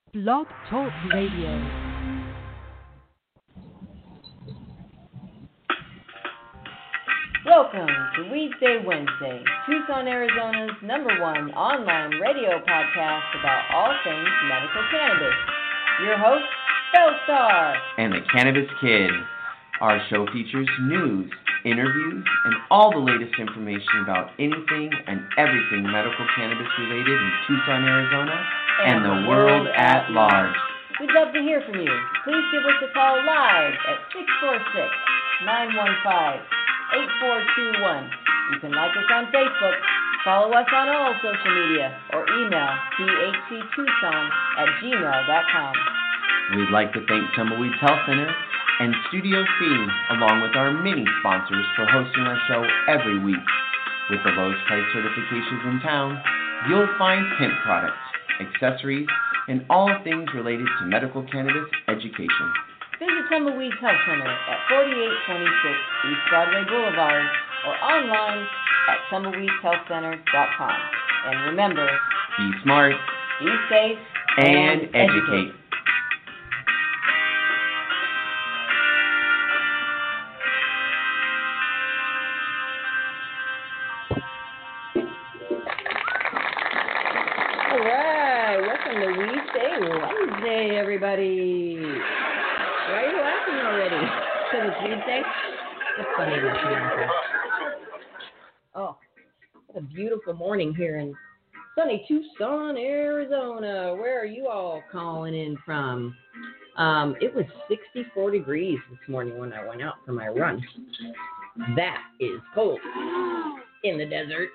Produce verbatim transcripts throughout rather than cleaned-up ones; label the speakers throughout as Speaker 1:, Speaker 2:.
Speaker 1: Blog Talk Radio.
Speaker 2: Welcome to Weedsday Wednesday, Tucson, Arizona's number one online radio podcast about all things medical cannabis. Your host, Bellstar.
Speaker 3: And the Cannabis Kid. Our show features news, interviews, and all the latest information about anything and everything medical cannabis related in Tucson, Arizona, and, and the world at large.
Speaker 2: We'd love to hear from you. Please give us a call live at six four six, nine one five, eight four two one. You can like us on Facebook, follow us on all social media, or email t h c tucson at gmail dot com.
Speaker 3: We'd like to thank Tumbleweeds Health Center and Studio C, along with our many sponsors, for hosting our show every week. With the lowest price certifications in town, you'll find hemp products, accessories, and all things related to medical cannabis education.
Speaker 2: Visit Tumbleweeds Health Center at forty-eight twenty-six East Broadway Boulevard or online at tumbleweeds health center dot com. And remember,
Speaker 3: be smart,
Speaker 2: be safe,
Speaker 3: and,
Speaker 2: and
Speaker 3: educate.
Speaker 2: educate. Wednesday, everybody. Why are you laughing already? Because it's Tuesday? It's funny to see. Oh, what a beautiful morning here in sunny Tucson, Arizona. Where are you all calling in from? Um, it was sixty-four degrees this morning when I went out for my run. That is cold in the desert.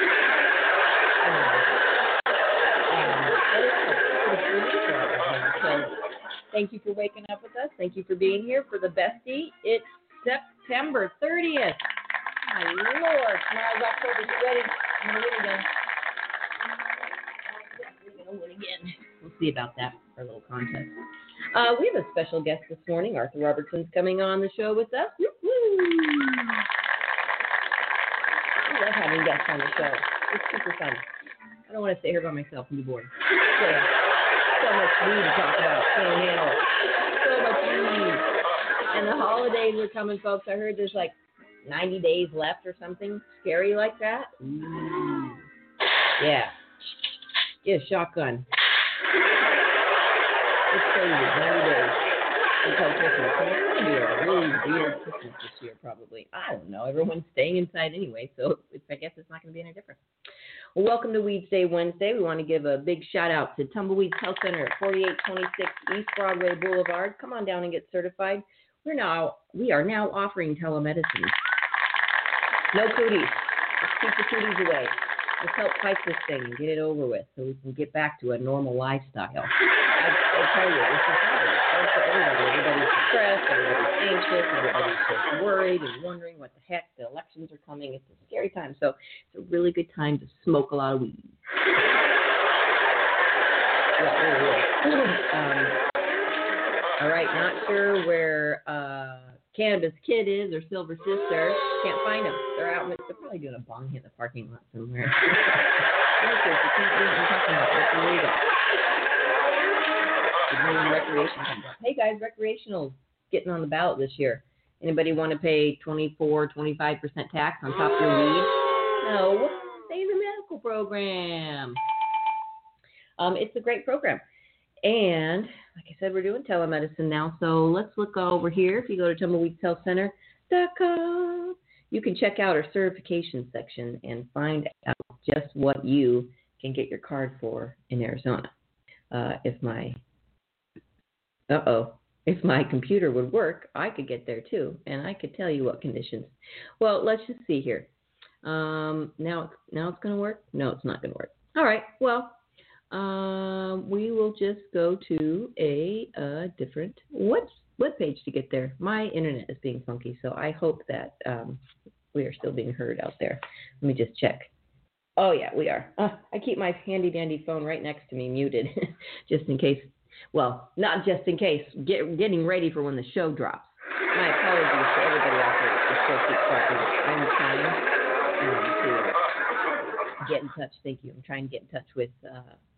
Speaker 2: So thank you for waking up with us. Thank you for being here for the bestie. It's September thirtieth. My Lord, tomorrow's October. Get ready. I'm going to win again. We're going to win again. We'll see about that, our little contest. Uh, we have a special guest this morning. Arthur Robertson's coming on the show with us. Woo-hoo. I love having guests on the show. It's super fun. I don't want to stay here by myself and be bored. Yeah. So much weed to talk about. Can't handle. So much weed. And the holidays are coming, folks. I heard there's like ninety days left or something scary like that. Ooh. Yeah. Get a shotgun. It's crazy. ninety days until Christmas. And it's going to be a really weird Christmas this year, probably. I don't know. Everyone's staying inside anyway, so it's, I guess it's not going to be any different. Well, welcome to Weedsday Wednesday. We want to give a big shout out to Tumbleweeds Health Center at forty-eight twenty-six East Broadway Boulevard. Come on down and get certified. We're now we are now offering telemedicine. No cooties. Let's keep the cooties away. Let's help fight this thing and get it over with so we can get back to a normal lifestyle. I, I tell you, this is hard. It's hard for everybody. Everybody's depressed. Everybody's anxious. Everybody's just worried and wondering what the heck. The elections are coming. It's a scary time. So it's a really good time to smoke a lot of weed. Yeah, really, really. Um, all right, not sure where uh, Cannabis Kid is or Silver Sister. Can't find them. They're out. They're probably doing a bong hit in the parking lot somewhere. No, kids, you can't do what I'm talking about. That's illegal. Recreation comes up. Hey guys, recreational's getting on the ballot this year. Anybody want to pay twenty-four, twenty-five percent tax on top of your weed? No, stay in the medical program. Um, it's a great program. And like I said, we're doing telemedicine now. So let's look over here. If you go to tumbleweeds health center dot com, you can check out our certification section and find out just what you can get your card for in Arizona. Uh, if my Uh-oh. If my computer would work, I could get there too, and I could tell you what conditions. Well, let's just see here. Um, now, it's, now it's going to work? No, it's not going to work. All right. Well, um, we will just go to a, a different web, web page to get there. My internet is being funky, so I hope that um, we are still being heard out there. Let me just check. Oh, yeah, we are. Uh, I keep my handy-dandy phone right next to me muted just in case. Well, not just in case, get, getting ready for when the show drops. My apologies to everybody out there if the show keeps dropping. I'm trying um, to get in touch. Thank you. I'm trying to get in touch with uh,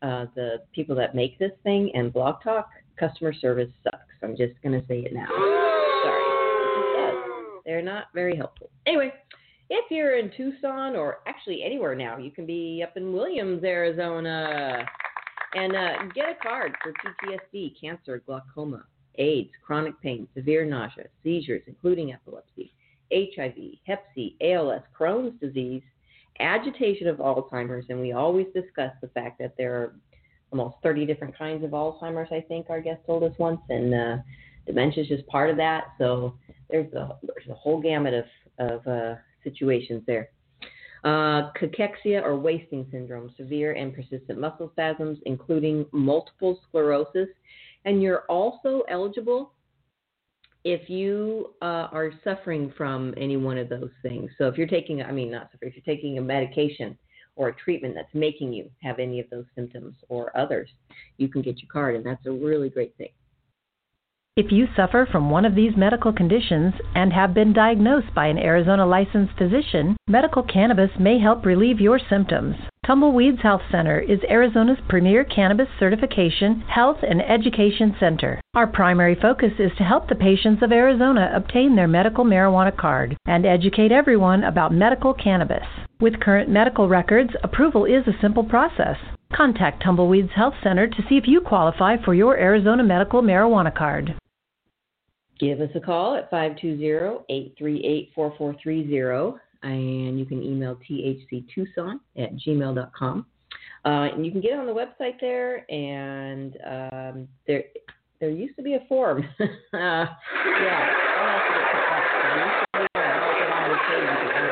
Speaker 2: uh, the people that make this thing and Blog Talk, customer service sucks. I'm just going to say it now. Sorry. It just does. They're not very helpful. Anyway, if you're in Tucson or actually anywhere now, you can be up in Williams, Arizona, and uh, get a card for P T S D, cancer, glaucoma, AIDS, chronic pain, severe nausea, seizures, including epilepsy, H I V, Hep C, A L S, Crohn's disease, agitation of Alzheimer's, and we always discuss the fact that there are almost thirty different kinds of Alzheimer's, I think our guest told us once, and uh, dementia is just part of that. So there's a, there's a whole gamut of, of uh, situations there. Uh, cachexia or wasting syndrome, severe and persistent muscle spasms, including multiple sclerosis. And you're also eligible if you uh, are suffering from any one of those things. So if you're taking, I mean, not suffering, if you're taking a medication or a treatment that's making you have any of those symptoms or others, you can get your card, and that's a really great thing.
Speaker 1: If you suffer from one of these medical conditions and have been diagnosed by an Arizona licensed physician, medical cannabis may help relieve your symptoms. Tumbleweeds Health Center is Arizona's premier cannabis certification, health, and education center. Our primary focus is to help the patients of Arizona obtain their medical marijuana card and educate everyone about medical cannabis. With current medical records, approval is a simple process. Contact Tumbleweeds Health Center to see if you qualify for your Arizona medical marijuana card.
Speaker 2: Give us a call at five two zero, eight three eight, four four three zero, and you can email t h c tucson at gmail dot com. Uh, and you can get on the website there, and um, there there used to be a form. uh, yeah, I'll have to get to that. There used to be a- on the page you could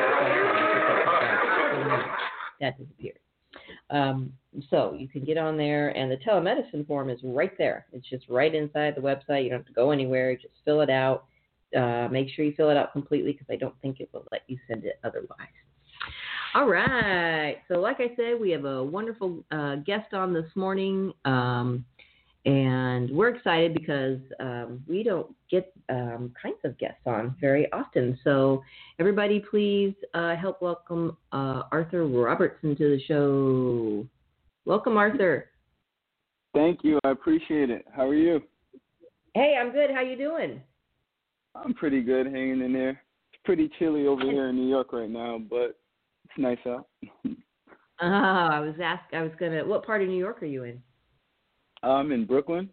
Speaker 2: answer questions. That disappeared. Um, so you can get on there, and the telemedicine form is right there. It's just right inside the website. You don't have to go anywhere. Just fill it out. Uh, make sure you fill it out completely, because I don't think it will let you send it otherwise. All right. So like I said, we have a wonderful uh, guest on this morning, um, and we're excited because um, we don't get um, kinds of guests on very often. So everybody, please uh, help welcome uh, Arthur Robertson to the show. Welcome, Arthur.
Speaker 4: Thank you. I appreciate it. How are you?
Speaker 2: Hey, I'm good. How you doing?
Speaker 4: I'm pretty good, hanging in there. It's pretty chilly over here in New York right now, but it's nice out.
Speaker 2: Oh, I was ask. I was gonna. What part of New York are you in?
Speaker 4: I'm in Brooklyn.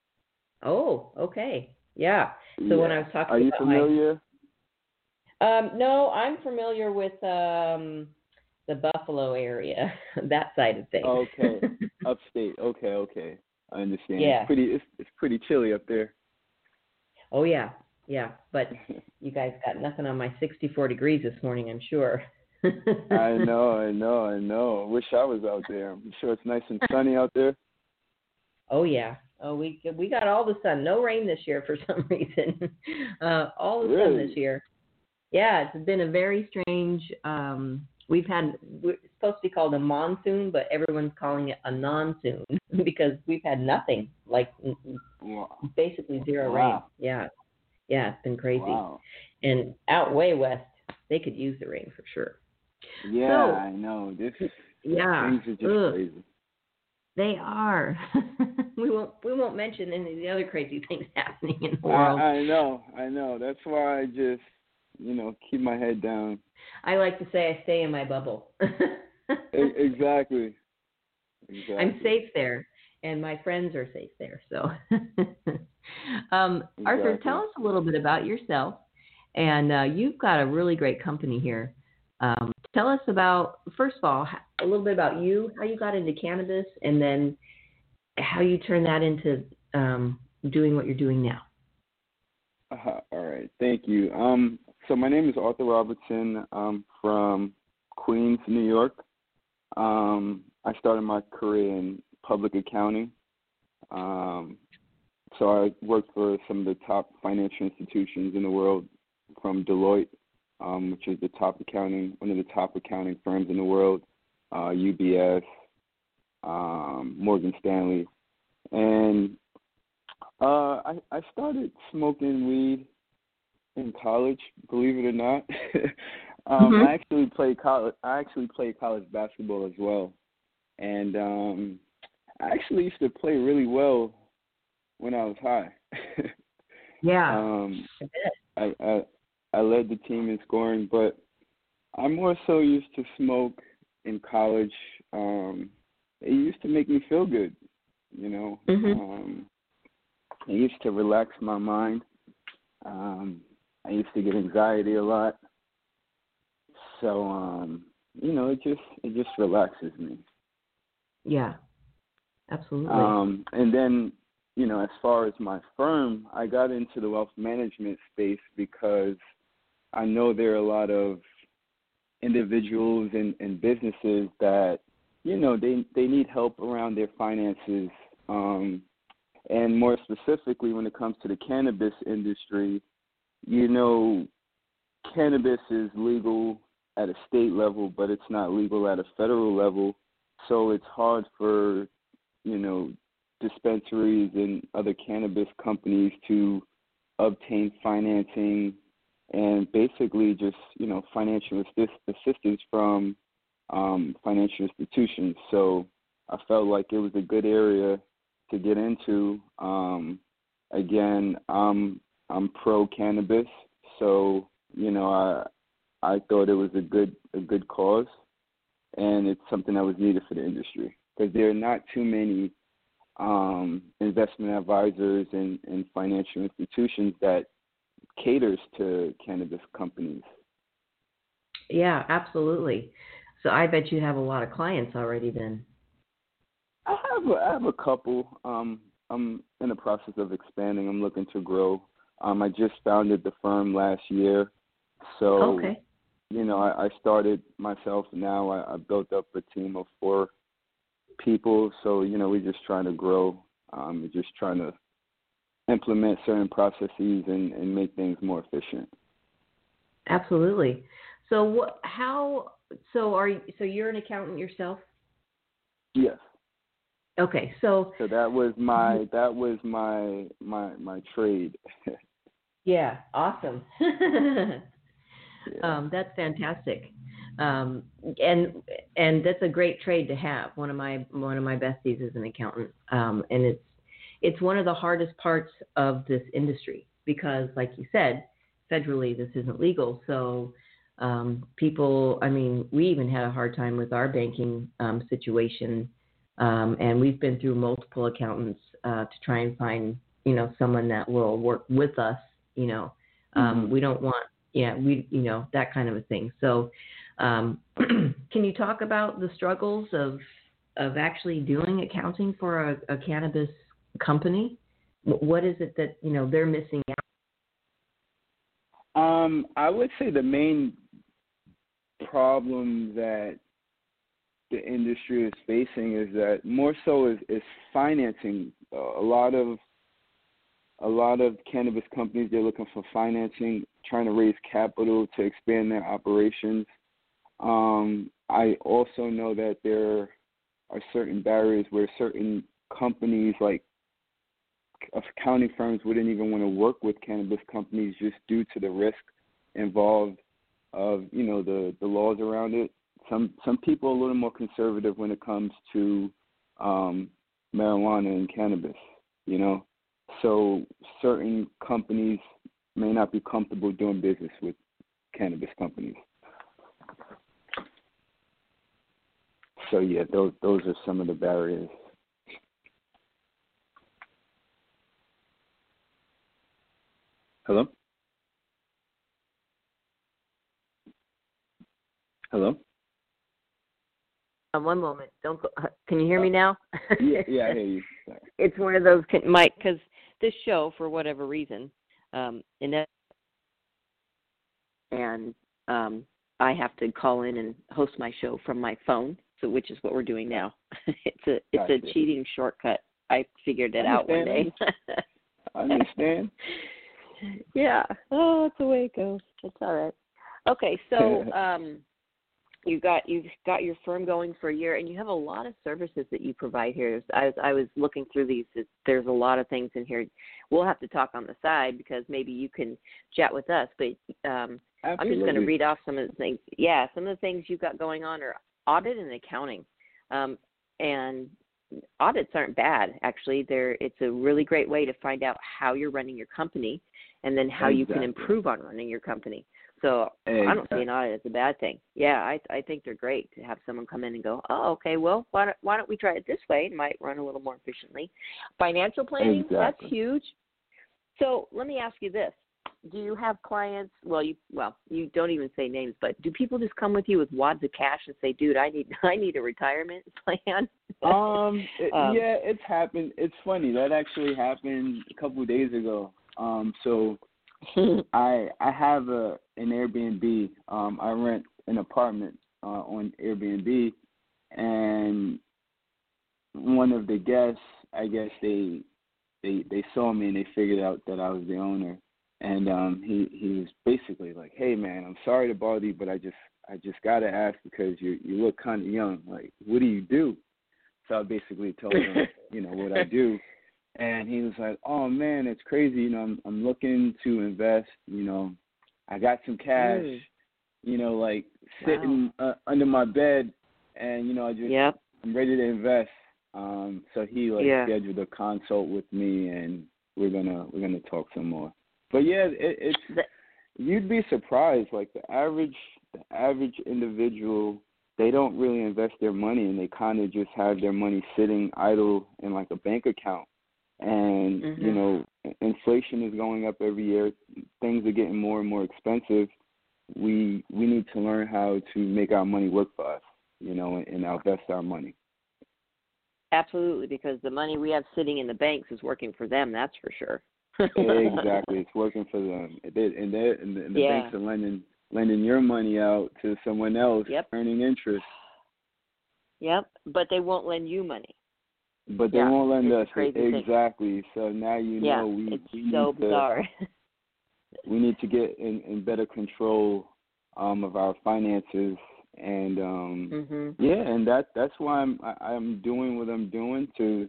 Speaker 2: Oh, okay. Yeah. So
Speaker 4: yeah.
Speaker 2: when I was talking
Speaker 4: Are you
Speaker 2: about
Speaker 4: familiar?
Speaker 2: my, um, no, I'm familiar with um, the Buffalo area, that side of things.
Speaker 4: Okay, upstate. Okay, okay. I understand.
Speaker 2: Yeah.
Speaker 4: It's pretty. It's it's pretty chilly up there.
Speaker 2: Oh yeah, yeah. But you guys got nothing on my sixty-four degrees this morning, I'm sure.
Speaker 4: I know, I know, I know. I wish I was out there. I'm sure it's nice and sunny out there.
Speaker 2: Oh yeah. Oh, we we got all the sun. No rain this year for some reason. Uh, all the
Speaker 4: Really?
Speaker 2: sun this year. Yeah, it's been a very strange. Um, we've had. We're supposed to be called a monsoon, but everyone's calling it a non-soon because we've had nothing. Like
Speaker 4: Wow.
Speaker 2: basically zero
Speaker 4: Wow.
Speaker 2: rain. Yeah, yeah, it's been crazy.
Speaker 4: Wow.
Speaker 2: And out way west, they could use the rain for sure.
Speaker 4: Yeah,
Speaker 2: So,
Speaker 4: I know. This
Speaker 2: Yeah,
Speaker 4: things are just
Speaker 2: ugh,
Speaker 4: crazy.
Speaker 2: they are. we won't. We won't mention any of the other crazy things happening in the
Speaker 4: I,
Speaker 2: world.
Speaker 4: I know, I know. That's why I just, you know, keep my head down.
Speaker 2: I like to say I stay in my bubble.
Speaker 4: E- exactly. Exactly.
Speaker 2: I'm safe there, and my friends are safe there. So, um, Arthur,
Speaker 4: Exactly.
Speaker 2: tell us a little bit about yourself. And uh, you've got a really great company here. Um, tell us about, first of all, a little bit about you, how you got into cannabis, and then how you turned that into um, doing what you're doing now.
Speaker 4: Uh, all right. Thank you. Um, so my name is Arthur Robertson. I'm from Queens, New York. Um, I started my career in public accounting. Um, so I worked for some of the top financial institutions in the world, from Deloitte, um, which is the top accounting, one of the top accounting firms in the world, uh, U B S, um, Morgan Stanley, and uh, I, I started smoking weed in college. Believe it or not, um,
Speaker 2: Mhm.
Speaker 4: I actually played college. I actually played college basketball as well, and um, I actually used to play really well when I was high.
Speaker 2: Yeah.
Speaker 4: um, I, I I led the team in scoring, but I more so used to smoke in college. Um, it used to make me feel good, you know.
Speaker 2: Mm-hmm.
Speaker 4: Um, it used to relax my mind. Um, I used to get anxiety a lot. So, um, you know, it just it just relaxes me.
Speaker 2: Yeah, absolutely.
Speaker 4: Um, and then, you know, as far as my firm, I got into the wealth management space because I know there are a lot of individuals and, and businesses that, you know, they they need help around their finances. Um, and more specifically, when it comes to the cannabis industry, you know, cannabis is legal at a state level, but it's not legal at a federal level. So it's hard for, you know, dispensaries and other cannabis companies to obtain financing and basically just, you know, financial assist- assistance from um, financial institutions. So I felt like it was a good area to get into. Um, again, I'm I'm pro cannabis, so you know I I thought it was a good a good cause, and it's something that was needed for the industry because there are not too many um, investment advisors and, and financial institutions that caters to cannabis companies.
Speaker 2: Yeah, absolutely. So I bet you have a lot of clients already then.
Speaker 4: I have a, I have a couple. Um, I'm in the process of expanding. I'm looking to grow. Um, I just founded the firm last year, so
Speaker 2: Okay.
Speaker 4: you know I, I started myself. Now I, I built up a team of four people. So you know we're just trying to grow. Um, we're just trying to implement certain processes and, and make things more efficient.
Speaker 2: Absolutely. So what? How? So are you? So you're an accountant yourself?
Speaker 4: Yes.
Speaker 2: Okay. So.
Speaker 4: So that was my that was my my my trade.
Speaker 2: Yeah. Awesome.
Speaker 4: yeah.
Speaker 2: um, that's fantastic. Um, and and that's a great trade to have. One of my one of my besties is an accountant, um, and it's it's one of the hardest parts of this industry because, like you said, federally this isn't legal. So um, people, I mean, we even had a hard time with our banking um, situation, um, and we've been through multiple accountants uh, to try and find you know someone that will work with us. You know, um,
Speaker 4: Mm-hmm.
Speaker 2: we don't want yeah we you know that kind of a thing. So. Um, can you talk about the struggles of of actually doing accounting for a, a cannabis company? What is it that you know they're missing out?
Speaker 4: Um, I would say the main problem that the industry is facing is that more so is, is financing. Uh, a lot of a lot of cannabis companies, they're looking for financing, trying to raise capital to expand their operations. Um, I also know that there are certain barriers where certain companies, like accounting firms, wouldn't even want to work with cannabis companies just due to the risk involved of, you know, the, the laws around it. Some some people are a little more conservative when it comes to um, marijuana and cannabis, you know. So certain companies may not be comfortable doing business with cannabis companies. So yeah, those those are some of the barriers. Hello? Hello?
Speaker 2: Uh, one moment. Don't go. Uh, can you hear me now?
Speaker 4: yeah, yeah, I hear you. Sorry.
Speaker 2: It's one of those, Mike, because this show, for whatever reason, um, and and um, I have to call in and host my show from my phone. So, which is what we're doing now. it's a it's
Speaker 4: Gotcha.
Speaker 2: a cheating shortcut. I figured it
Speaker 4: I
Speaker 2: out one day.
Speaker 4: I understand.
Speaker 2: Yeah. Oh, that's the way it goes. It's all right. Okay, so um, you got you've got your firm going for a year, and you have a lot of services that you provide here. As I was looking through these, there's a lot of things in here. We'll have to talk on the side because maybe you can chat with us. But um, I'm just going to read off some of the things. Yeah, some of the things you've got going on are audit and accounting, um, and
Speaker 5: audits aren't bad, actually. They're, it's a really great way to find out how you're running your company and then how
Speaker 4: exactly.
Speaker 5: you can improve on running your company. So
Speaker 4: exactly.
Speaker 5: I don't see an audit as a bad thing. Yeah, I I think they're great to have someone come in and go, oh, okay, well, why don't, why don't we try it this way? It might run a little more efficiently. Financial planning,
Speaker 4: Exactly.
Speaker 5: that's huge. So let me ask you this. Do you have clients, well, you well, you don't even say names, but do people just come with you with wads of cash and say, dude, I need I need a retirement plan?
Speaker 4: um, it,
Speaker 5: um,
Speaker 4: yeah, it's happened. It's funny. That actually happened a couple of days ago. Um, so I I have a an Airbnb. Um, I rent an apartment uh, on Airbnb, and one of the guests, I guess they they they saw me and they figured out that I was the owner. And um, he he was basically like, "Hey man, I'm sorry to bother you, but I just I just gotta ask because you you look kind of young. Like, what do you do?" So I basically told him, you know, what I do, and he was like, "Oh man, it's crazy. You know, I'm I'm looking to invest. You know, I got some cash.
Speaker 5: Mm.
Speaker 4: You know, like sitting
Speaker 5: Wow.
Speaker 4: uh, under my bed, and you know, I just
Speaker 5: Yep.
Speaker 4: I'm ready to invest." Um, so he like
Speaker 5: Yeah.
Speaker 4: scheduled a consult with me, and we're gonna we're gonna talk some more. But yeah, it, it's you'd be surprised. Like the average, the average individual, they don't really invest their money, and they kind of just have their money sitting idle in like a bank account. And
Speaker 5: Mm-hmm.
Speaker 4: you know, inflation is going up every year. Things are getting more and more expensive. We we need to learn how to make our money work for us. You know, and, and invest our money.
Speaker 5: Absolutely, because the money we have sitting in the banks is working for them. That's for sure.
Speaker 4: Exactly, it's working for them, they, and, and the, and the
Speaker 5: Yeah.
Speaker 4: banks are lending lending your money out to someone else,
Speaker 5: Yep.
Speaker 4: earning interest.
Speaker 5: Yep, but they won't lend you money.
Speaker 4: But they
Speaker 5: Yeah,
Speaker 4: won't lend
Speaker 5: it's
Speaker 4: us
Speaker 5: a crazy thing.
Speaker 4: exactly. So now you
Speaker 5: Yeah,
Speaker 4: know we
Speaker 5: it's
Speaker 4: we
Speaker 5: so
Speaker 4: need to
Speaker 5: bizarre.
Speaker 4: we need to get in, in better control um, of our finances, and um,
Speaker 5: mm-hmm.
Speaker 4: yeah, and that that's why I'm I, I'm doing what I'm doing to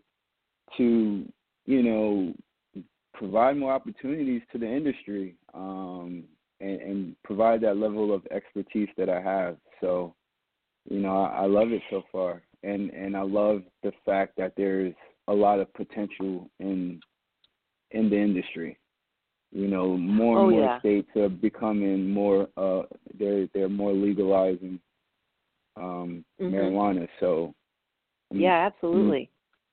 Speaker 4: to you know. provide more opportunities to the industry, um, and, and provide that level of expertise that I have. So, you know, I, I love it so far, and, and I love the fact that there's a lot of potential in in the industry. You know, more and
Speaker 5: Oh,
Speaker 4: more
Speaker 5: yeah.
Speaker 4: states are becoming more. Uh, they're they're more legalizing um,
Speaker 5: mm-hmm.
Speaker 4: marijuana. So, I mean,
Speaker 5: yeah, absolutely.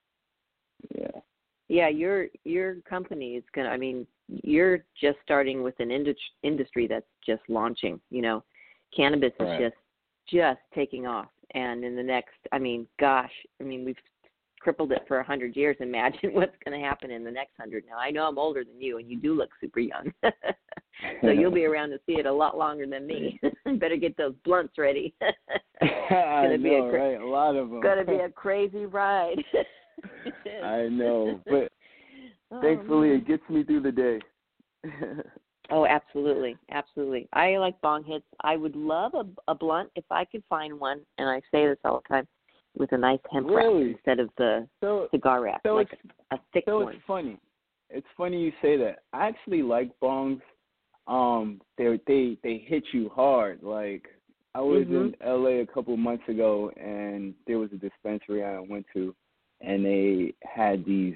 Speaker 4: Yeah.
Speaker 5: Yeah, your your company is gonna. I mean, you're just starting with an indus- industry that's just launching. You know, cannabis
Speaker 4: Right.
Speaker 5: is just just taking off, and in the next, I mean, gosh, I mean, we've crippled it for a hundred years. Imagine what's going to happen in the next hundred. Now, I know I'm older than you, and you do look super young, so you'll be around to see it a lot longer than me. Better get those blunts ready. It's
Speaker 4: I
Speaker 5: gonna
Speaker 4: know,
Speaker 5: be a cra-
Speaker 4: right? A lot of them.
Speaker 5: Gonna be a crazy ride.
Speaker 4: I know, but
Speaker 5: oh,
Speaker 4: thankfully
Speaker 5: man.
Speaker 4: it gets me through the day.
Speaker 5: Oh, absolutely, absolutely. I like bong hits. I would love a, a blunt if I could find one, and I say this all the time, with a nice hemp
Speaker 4: Really?
Speaker 5: wrap instead of the
Speaker 4: so,
Speaker 5: cigar wrap,
Speaker 4: so
Speaker 5: like
Speaker 4: it's,
Speaker 5: a, a thick
Speaker 4: so
Speaker 5: one.
Speaker 4: it's funny. It's funny you say that. I actually like bongs. Um, they they they hit you hard. Like I was
Speaker 5: mm-hmm.
Speaker 4: in L A a couple months ago, and there was a dispensary I went to, and they had these.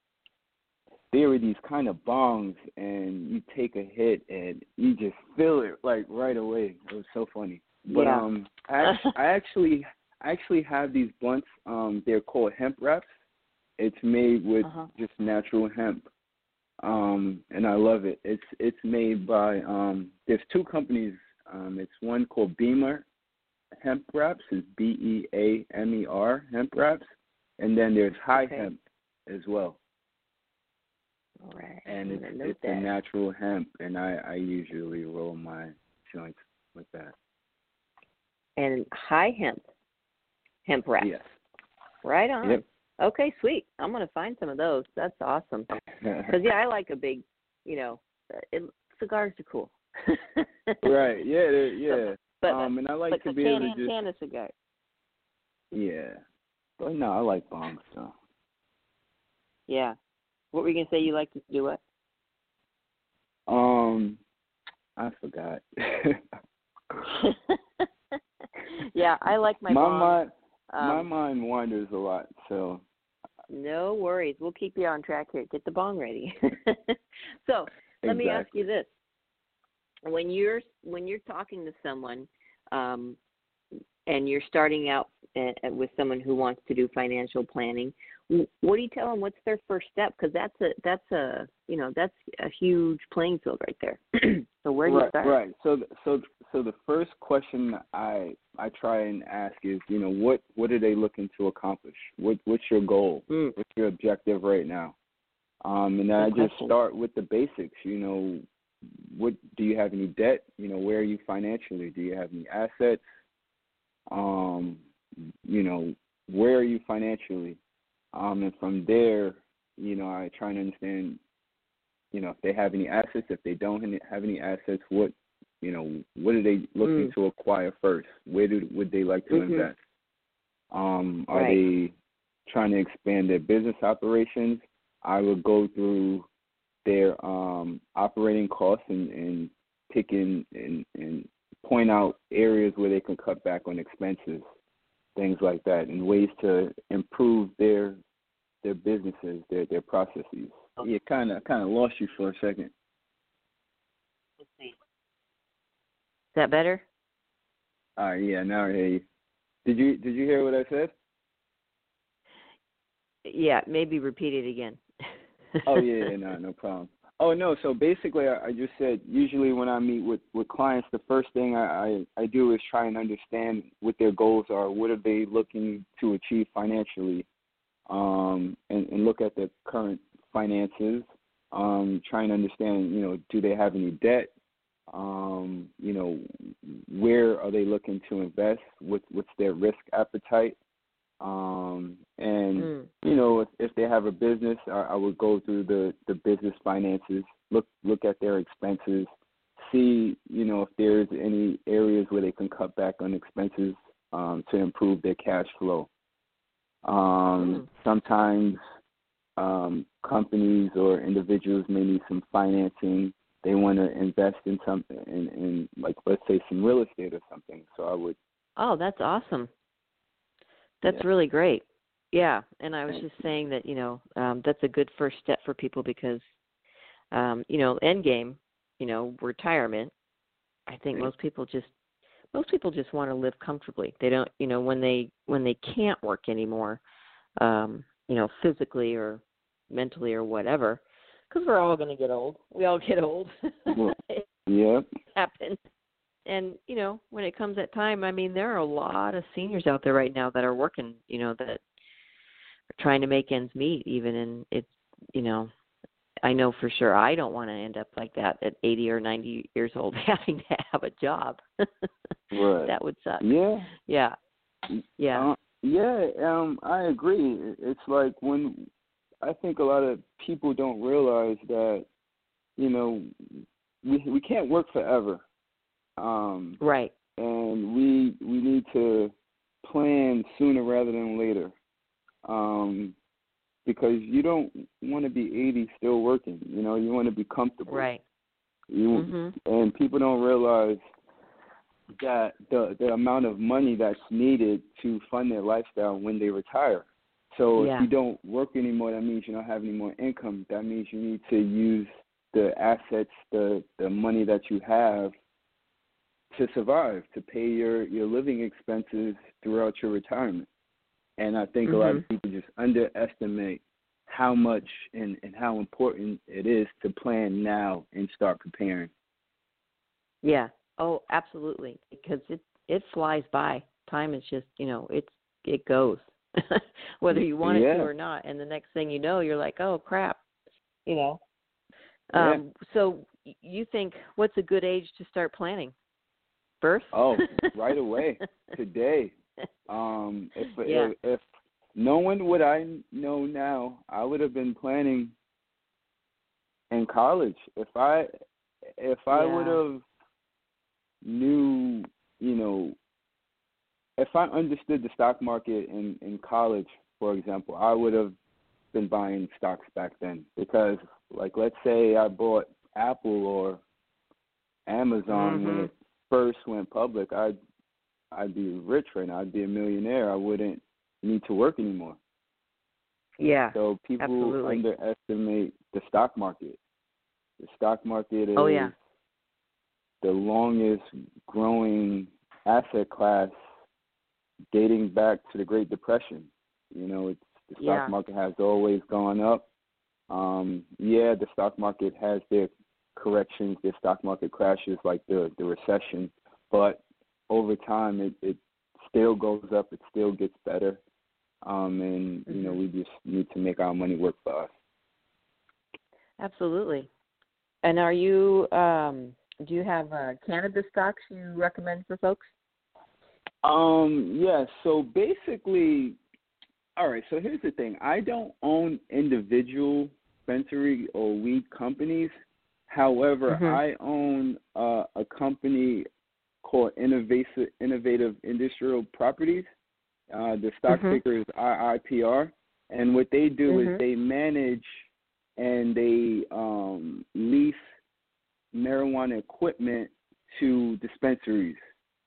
Speaker 4: There were these kind of bongs, and you take a hit, and you just feel it like right away. It was so funny. But
Speaker 5: yeah.
Speaker 4: um, I, I actually I actually have these blunts. Um, they're called hemp wraps. It's made with
Speaker 5: uh-huh.
Speaker 4: just natural hemp, um, and I love it. It's it's made by um, there's two companies. Um, it's one called Beamer Hemp Wraps. It's B E A M E R Hemp Wraps, and then there's High
Speaker 5: okay.
Speaker 4: Hemp as well.
Speaker 5: All right.
Speaker 4: And it's
Speaker 5: note
Speaker 4: it's
Speaker 5: that.
Speaker 4: a natural hemp, and I, I usually roll my joints with that.
Speaker 5: And high hemp, hemp wrap.
Speaker 4: Yes.
Speaker 5: Right on.
Speaker 4: Yep.
Speaker 5: Okay, sweet. I'm going to find some of those. That's awesome. Because, yeah, I like a big, you know, it, cigars are cool.
Speaker 4: Right, yeah, yeah.
Speaker 5: So, but,
Speaker 4: um, and I like
Speaker 5: but
Speaker 4: to be
Speaker 5: can,
Speaker 4: able to just...
Speaker 5: can a cigar.
Speaker 4: Yeah. But no, I like bongs, so.
Speaker 5: Yeah. What were you going to say? You like to do what?
Speaker 4: Um, I forgot.
Speaker 5: Yeah, I like my
Speaker 4: my
Speaker 5: bong.
Speaker 4: mind,
Speaker 5: Um,
Speaker 4: my mind wanders a lot, so
Speaker 5: No worries. We'll keep you on track here. Get the bong ready. So let
Speaker 4: Exactly.
Speaker 5: me ask you this: when you're when you're talking to someone, um, and you're starting out uh, with someone who wants to do financial planning, what do you tell them? What's their first step? Because that's a that's a you know that's a huge playing field right there. So where do
Speaker 4: right,
Speaker 5: you start?
Speaker 4: Right. So so so the first question I I try and ask is, you know, what what are they looking to accomplish? What what's your goal?
Speaker 5: Mm.
Speaker 4: What's your objective right now? Um, and then I
Speaker 5: Good
Speaker 4: just
Speaker 5: question.
Speaker 4: start with the basics. You know, what do you have any debt? You know, where are you financially? Do you have any assets? Um, you know, where are you financially? Um, and from there, you know, I try and understand, you know, if they have any assets. If they don't have any assets, what, you know, what are they looking
Speaker 5: Mm.
Speaker 4: to acquire first? Where do would they like to
Speaker 5: Mm-hmm.
Speaker 4: invest? Um, are
Speaker 5: Right.
Speaker 4: they trying to expand their business operations? I would go through their um, operating costs and, and pick in and, and point out areas where they can cut back on expenses, things like that, and ways to improve their their businesses, their their processes. Yeah, kind of kind of lost you for a second.
Speaker 5: Let's see. Is that better?
Speaker 4: All right, yeah, now I hear you. Did you did you hear what I said?
Speaker 5: Yeah, maybe repeat it again.
Speaker 4: Oh yeah, yeah, no, no problem. Oh no, so basically, I, I just said usually when I meet with, with clients, the first thing I, I, I do is try and understand what their goals are. What are they looking to achieve financially? Um, and, and look at their current finances. Um, trying to understand, you know, do they have any debt? Um, you know, where are they looking to invest? What, what's their risk appetite? Um, and,
Speaker 5: Mm.
Speaker 4: you know, if, if they have a business, I, I would go through the, the business finances, look look at their expenses, see, you know, if there's any areas where they can cut back on expenses um, to improve their cash flow. Um,
Speaker 5: Mm.
Speaker 4: Sometimes um, companies or individuals may need some financing. They want to invest in something, in, in like, let's say, some real estate or something. So I would.
Speaker 5: Oh, that's awesome. That's
Speaker 4: Yeah.
Speaker 5: really great. Yeah, and I was
Speaker 4: Thank
Speaker 5: just saying that, you know, um, that's a good first step for people because, um, you know, end game, you know, retirement. I think most people just most people just want to live comfortably. They don't, you know, when they when they can't work anymore, um, you know, physically or mentally or whatever, because we're all going to get old. We all get old.
Speaker 4: Well,
Speaker 5: It
Speaker 4: yeah.
Speaker 5: happens. And, you know, when it comes that time, I mean, there are a lot of seniors out there right now that are working, you know, that are trying to make ends meet even. And it's, you know, I know for sure I don't want to end up like that at eighty or ninety years old having to have a job.
Speaker 4: Right.
Speaker 5: That would suck.
Speaker 4: Yeah.
Speaker 5: Yeah. Yeah.
Speaker 4: Uh, yeah, um, I agree. It's like when I think a lot of people don't realize that, you know, we we can't work forever. Um,
Speaker 5: Right.
Speaker 4: and we we need to plan sooner rather than later, um, because you don't want to be eighty still working. You know, you want to be comfortable.
Speaker 5: Right.
Speaker 4: You
Speaker 5: Mhm.
Speaker 4: and people don't realize that the the amount of money that's needed to fund their lifestyle when they retire. So
Speaker 5: Yeah.
Speaker 4: if you don't work anymore, that means you don't have any more income. That means you need to use the assets, the the money that you have to survive, to pay your, your living expenses throughout your retirement. And I think a lot of
Speaker 5: Mhm.
Speaker 4: people just underestimate how much and, and how important it is to plan now and start preparing.
Speaker 5: Yeah. Oh, absolutely. Because it it flies by. Time is just, you know, it's it goes, whether you want it
Speaker 4: Yeah.
Speaker 5: to or not. And the next thing you know, you're like, oh crap, you know.
Speaker 4: Yeah.
Speaker 5: Um. So y- you think what's a good age to start planning? Birth?
Speaker 4: Oh, right away, today. Um, if,
Speaker 5: Yeah.
Speaker 4: if if knowing what I know now, I would have been planning in college. If I if I
Speaker 5: Yeah.
Speaker 4: would have knew, you know, if I understood the stock market in, in college, for example, I would have been buying stocks back then. Because, like, let's say I bought Apple or Amazon
Speaker 5: Mhm.
Speaker 4: when it first went public, I'd I'd be rich right now. I'd be a millionaire. I wouldn't need to work anymore.
Speaker 5: Yeah.
Speaker 4: So people
Speaker 5: absolutely.
Speaker 4: underestimate the stock market. The stock market is
Speaker 5: Oh, yeah.
Speaker 4: the longest growing asset class dating back to the Great Depression. You know, it's, the stock
Speaker 5: Yeah.
Speaker 4: market has always gone up. Um, yeah, the stock market has their corrections, their stock market crashes like the, the recession, but over time it, it still goes up, it still gets better. Um, and, you know,
Speaker 5: Mhm.
Speaker 4: we just need to make our money work for us.
Speaker 5: Absolutely. And are you, um, do you have uh, cannabis stocks you recommend for folks?
Speaker 4: Um, yeah, so basically, all right, so here's the thing. I don't own individual dispensary or weed companies. However,
Speaker 5: Mhm.
Speaker 4: I own uh, a company called Innovative, Innovative Industrial Properties. Uh, the stock
Speaker 5: Mhm.
Speaker 4: ticker is I I P R. And what they do
Speaker 5: Mhm.
Speaker 4: is they manage and they um, lease marijuana equipment to dispensaries.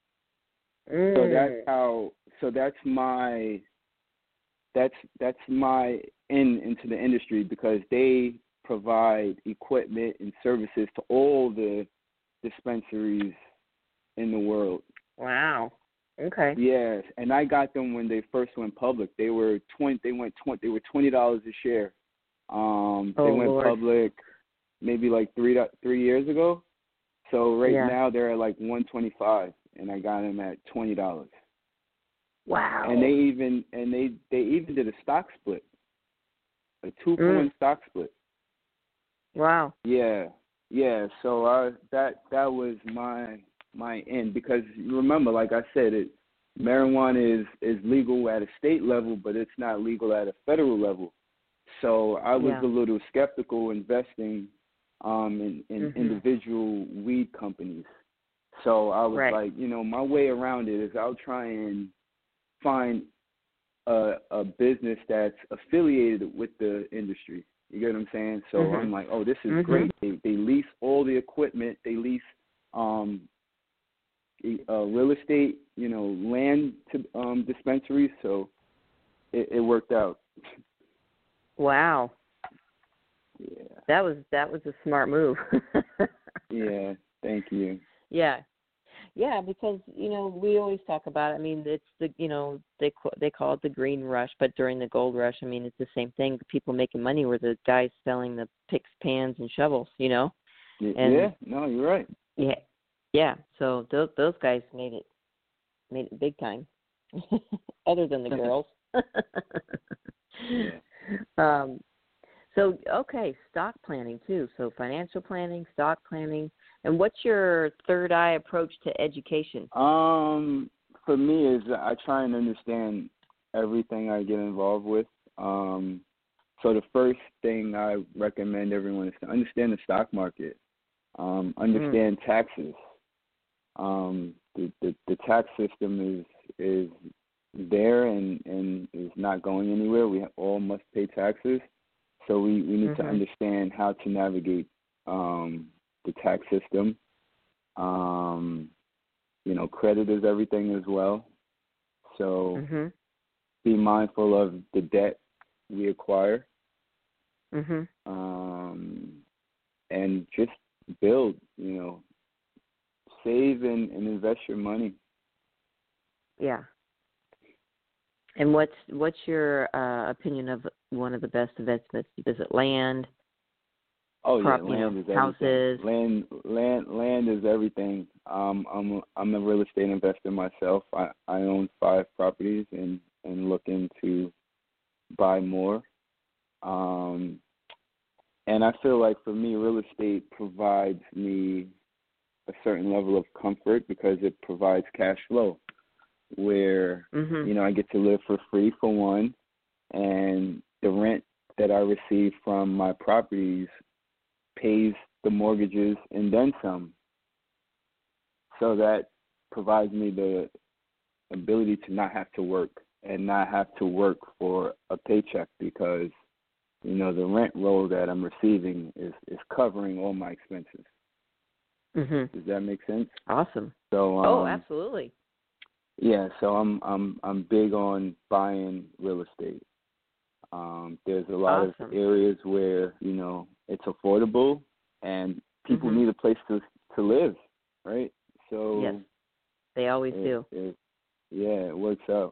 Speaker 5: Mm.
Speaker 4: So that's how. So that's my. That's that's my in into the industry because they provide equipment and services to all the dispensaries in the world.
Speaker 5: Wow. Okay.
Speaker 4: Yes, and I got them when they first went public. They were twenty. They went twenty. They were twenty dollars a share. Um,
Speaker 5: Oh,
Speaker 4: they went
Speaker 5: Lord.
Speaker 4: public maybe like three three years ago. So right
Speaker 5: Yeah.
Speaker 4: now they're at like one twenty five, and I got them at twenty dollars.
Speaker 5: Wow.
Speaker 4: And they even and they they even did a stock split, a two for
Speaker 5: Mm.
Speaker 4: one stock split.
Speaker 5: Wow.
Speaker 4: Yeah, yeah. So I that that was my my end because you remember, like I said, it marijuana is is legal at a state level, but it's not legal at a federal level. So I was
Speaker 5: Yeah.
Speaker 4: a little skeptical investing um, in, in
Speaker 5: Mhm.
Speaker 4: individual weed companies. So I was
Speaker 5: Right.
Speaker 4: like, you know, my way around it is I'll try and find a, a business that's affiliated with the industry. You get what I'm saying? So
Speaker 5: Mhm.
Speaker 4: I'm like, oh, this is
Speaker 5: Mhm.
Speaker 4: great. They, they lease all the equipment. They lease um, uh, real estate, you know, land to um, dispensaries. So it, it worked out.
Speaker 5: Wow.
Speaker 4: Yeah.
Speaker 5: That was that was a smart move.
Speaker 4: Yeah. Thank you.
Speaker 5: Yeah. Yeah, because you know we always talk about it. I mean, it's the you know they they call it the green rush, but during the gold rush, I mean, it's the same thing. The people making money were the guys selling the picks, pans, and shovels. You know. And
Speaker 4: yeah. No, you're right.
Speaker 5: Yeah. Yeah. So those those guys made it made it big time. Other than the girls.
Speaker 4: Yeah.
Speaker 5: Um. So okay, stock planning too. So financial planning, stock planning. And what's your third eye approach to education?
Speaker 4: Um, for me is I try and understand everything I get involved with. Um, so the first thing I recommend everyone is to understand the stock market, um, understand mm. taxes. Um, the, the the tax system is is there and, and is not going anywhere. We all must pay taxes, so we, we need mm-hmm. to understand how to navigate um, the tax system. Um, you know, credit is everything as well. So
Speaker 5: mm-hmm.
Speaker 4: be mindful of the debt we acquire.
Speaker 5: Mm-hmm.
Speaker 4: Um, and just build, you know, save and, and invest your money.
Speaker 5: Yeah. And what's what's your uh, opinion of one of the best investments? Is it land?
Speaker 4: Oh
Speaker 5: Prop,
Speaker 4: yeah, land
Speaker 5: you know,
Speaker 4: is
Speaker 5: houses.
Speaker 4: everything. Land, land, land is everything. Um, I'm a, I'm a real estate investor myself. I, I own five properties and, and looking to buy more. Um, and I feel like for me, real estate provides me a certain level of comfort because it provides cash flow, where
Speaker 5: mm-hmm.
Speaker 4: you know I get to live for free for one, and the rent that I receive from my properties pays the mortgages and then some. So that provides me the ability to not have to work and not have to work for a paycheck because, you know, the rent roll that I'm receiving is, is covering all my expenses.
Speaker 5: Mm-hmm.
Speaker 4: Does that make sense?
Speaker 5: Awesome.
Speaker 4: So, um,
Speaker 5: oh, absolutely.
Speaker 4: Yeah, so I'm I'm I'm big on buying real estate. Um, there's a lot
Speaker 5: Awesome.
Speaker 4: of areas where, you know, it's affordable and people
Speaker 5: Mhm.
Speaker 4: need a place to to live, right? So
Speaker 5: Yes, they always
Speaker 4: it,
Speaker 5: do.
Speaker 4: it, yeah, it works out.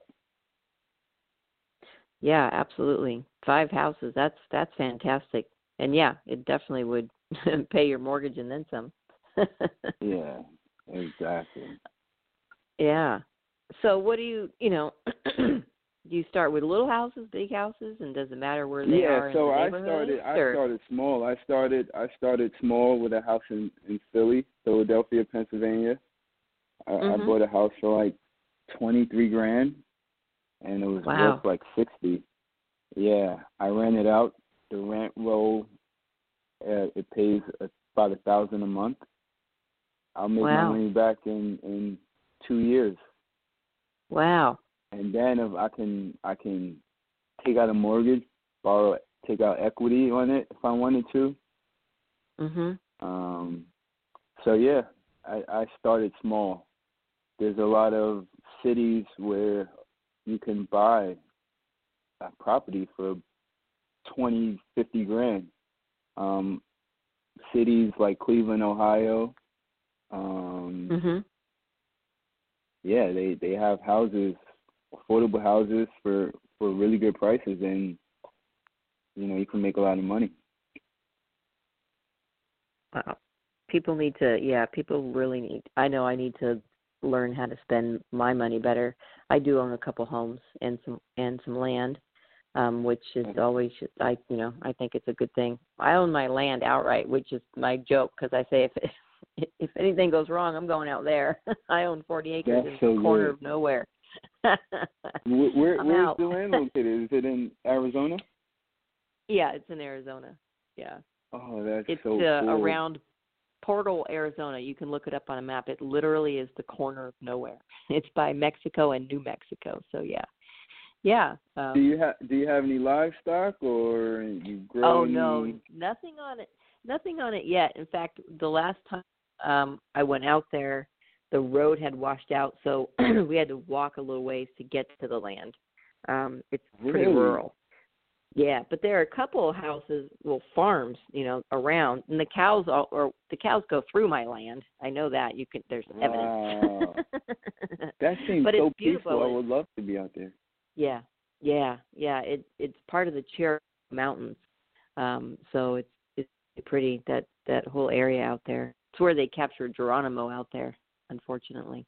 Speaker 5: Yeah, absolutely. Five houses. That's that's fantastic. And yeah, it definitely would pay your mortgage and then some.
Speaker 4: Yeah, exactly.
Speaker 5: Yeah. So what do you, you know, do you start with little houses, big houses, and does it matter where they
Speaker 4: Yeah,
Speaker 5: are
Speaker 4: so
Speaker 5: in the
Speaker 4: I
Speaker 5: neighborhood?
Speaker 4: started I
Speaker 5: or?
Speaker 4: started small. I started I started small with a house in, in Philly, Philadelphia, Pennsylvania. I,
Speaker 5: Mhm.
Speaker 4: I bought a house for like twenty three grand, and it was
Speaker 5: Wow.
Speaker 4: worth like sixty. Yeah, I rent it out. The rent roll, uh, it pays about a thousand a month. I'll make
Speaker 5: Wow.
Speaker 4: my money back in, in two years,
Speaker 5: Wow.
Speaker 4: and then if I can I can take out a mortgage, borrow, take out equity on it if I wanted to.
Speaker 5: Mhm.
Speaker 4: Um, so yeah, I, I started small. There's a lot of cities where you can buy a property for twenty, fifty grand. Um, cities like Cleveland, Ohio. Um,
Speaker 5: Mhm.
Speaker 4: yeah, they, they have houses, affordable houses for, for really good prices, and you know you can make a lot of money.
Speaker 5: Wow. People need to, yeah, people really need, I know I need to learn how to spend my money better. I do own a couple homes and some, and some land, um, which is always, I, you know, I think it's a good thing. I own my land outright, which is my joke, because I say if it, if anything goes wrong, I'm going out there. I own forty acres
Speaker 4: That's
Speaker 5: in
Speaker 4: so
Speaker 5: the corner
Speaker 4: good.
Speaker 5: of nowhere.
Speaker 4: Where, where
Speaker 5: I'm
Speaker 4: where's
Speaker 5: out.
Speaker 4: the land located? Is it in Arizona?
Speaker 5: Yeah, it's in Arizona. Yeah.
Speaker 4: Oh, that's
Speaker 5: It's
Speaker 4: so
Speaker 5: uh,
Speaker 4: cool.
Speaker 5: around Portal, Arizona. You can look it up on a map. It literally is the corner of nowhere. It's by Mexico and New Mexico. So yeah, yeah. Um,
Speaker 4: Do you have Do you have any livestock, or you grow?
Speaker 5: oh
Speaker 4: any...
Speaker 5: no, nothing on it. Nothing on it yet. In fact, the last time um, I went out there, the road had washed out, so we had to walk a little ways to get to the land. Um, it's pretty
Speaker 4: Really?
Speaker 5: rural. Yeah, but there are a couple of houses, well, farms, you know, around, and the cows all, or the cows go through my land. I know that. You can. There's
Speaker 4: Wow.
Speaker 5: evidence.
Speaker 4: That seems
Speaker 5: but
Speaker 4: so
Speaker 5: it's beautiful.
Speaker 4: peaceful. I would love to be out there.
Speaker 5: Yeah, yeah, yeah. It it's part of the Cherokee Mountains, um, so it's it's pretty that that whole area out there. It's where they captured Geronimo out there, unfortunately.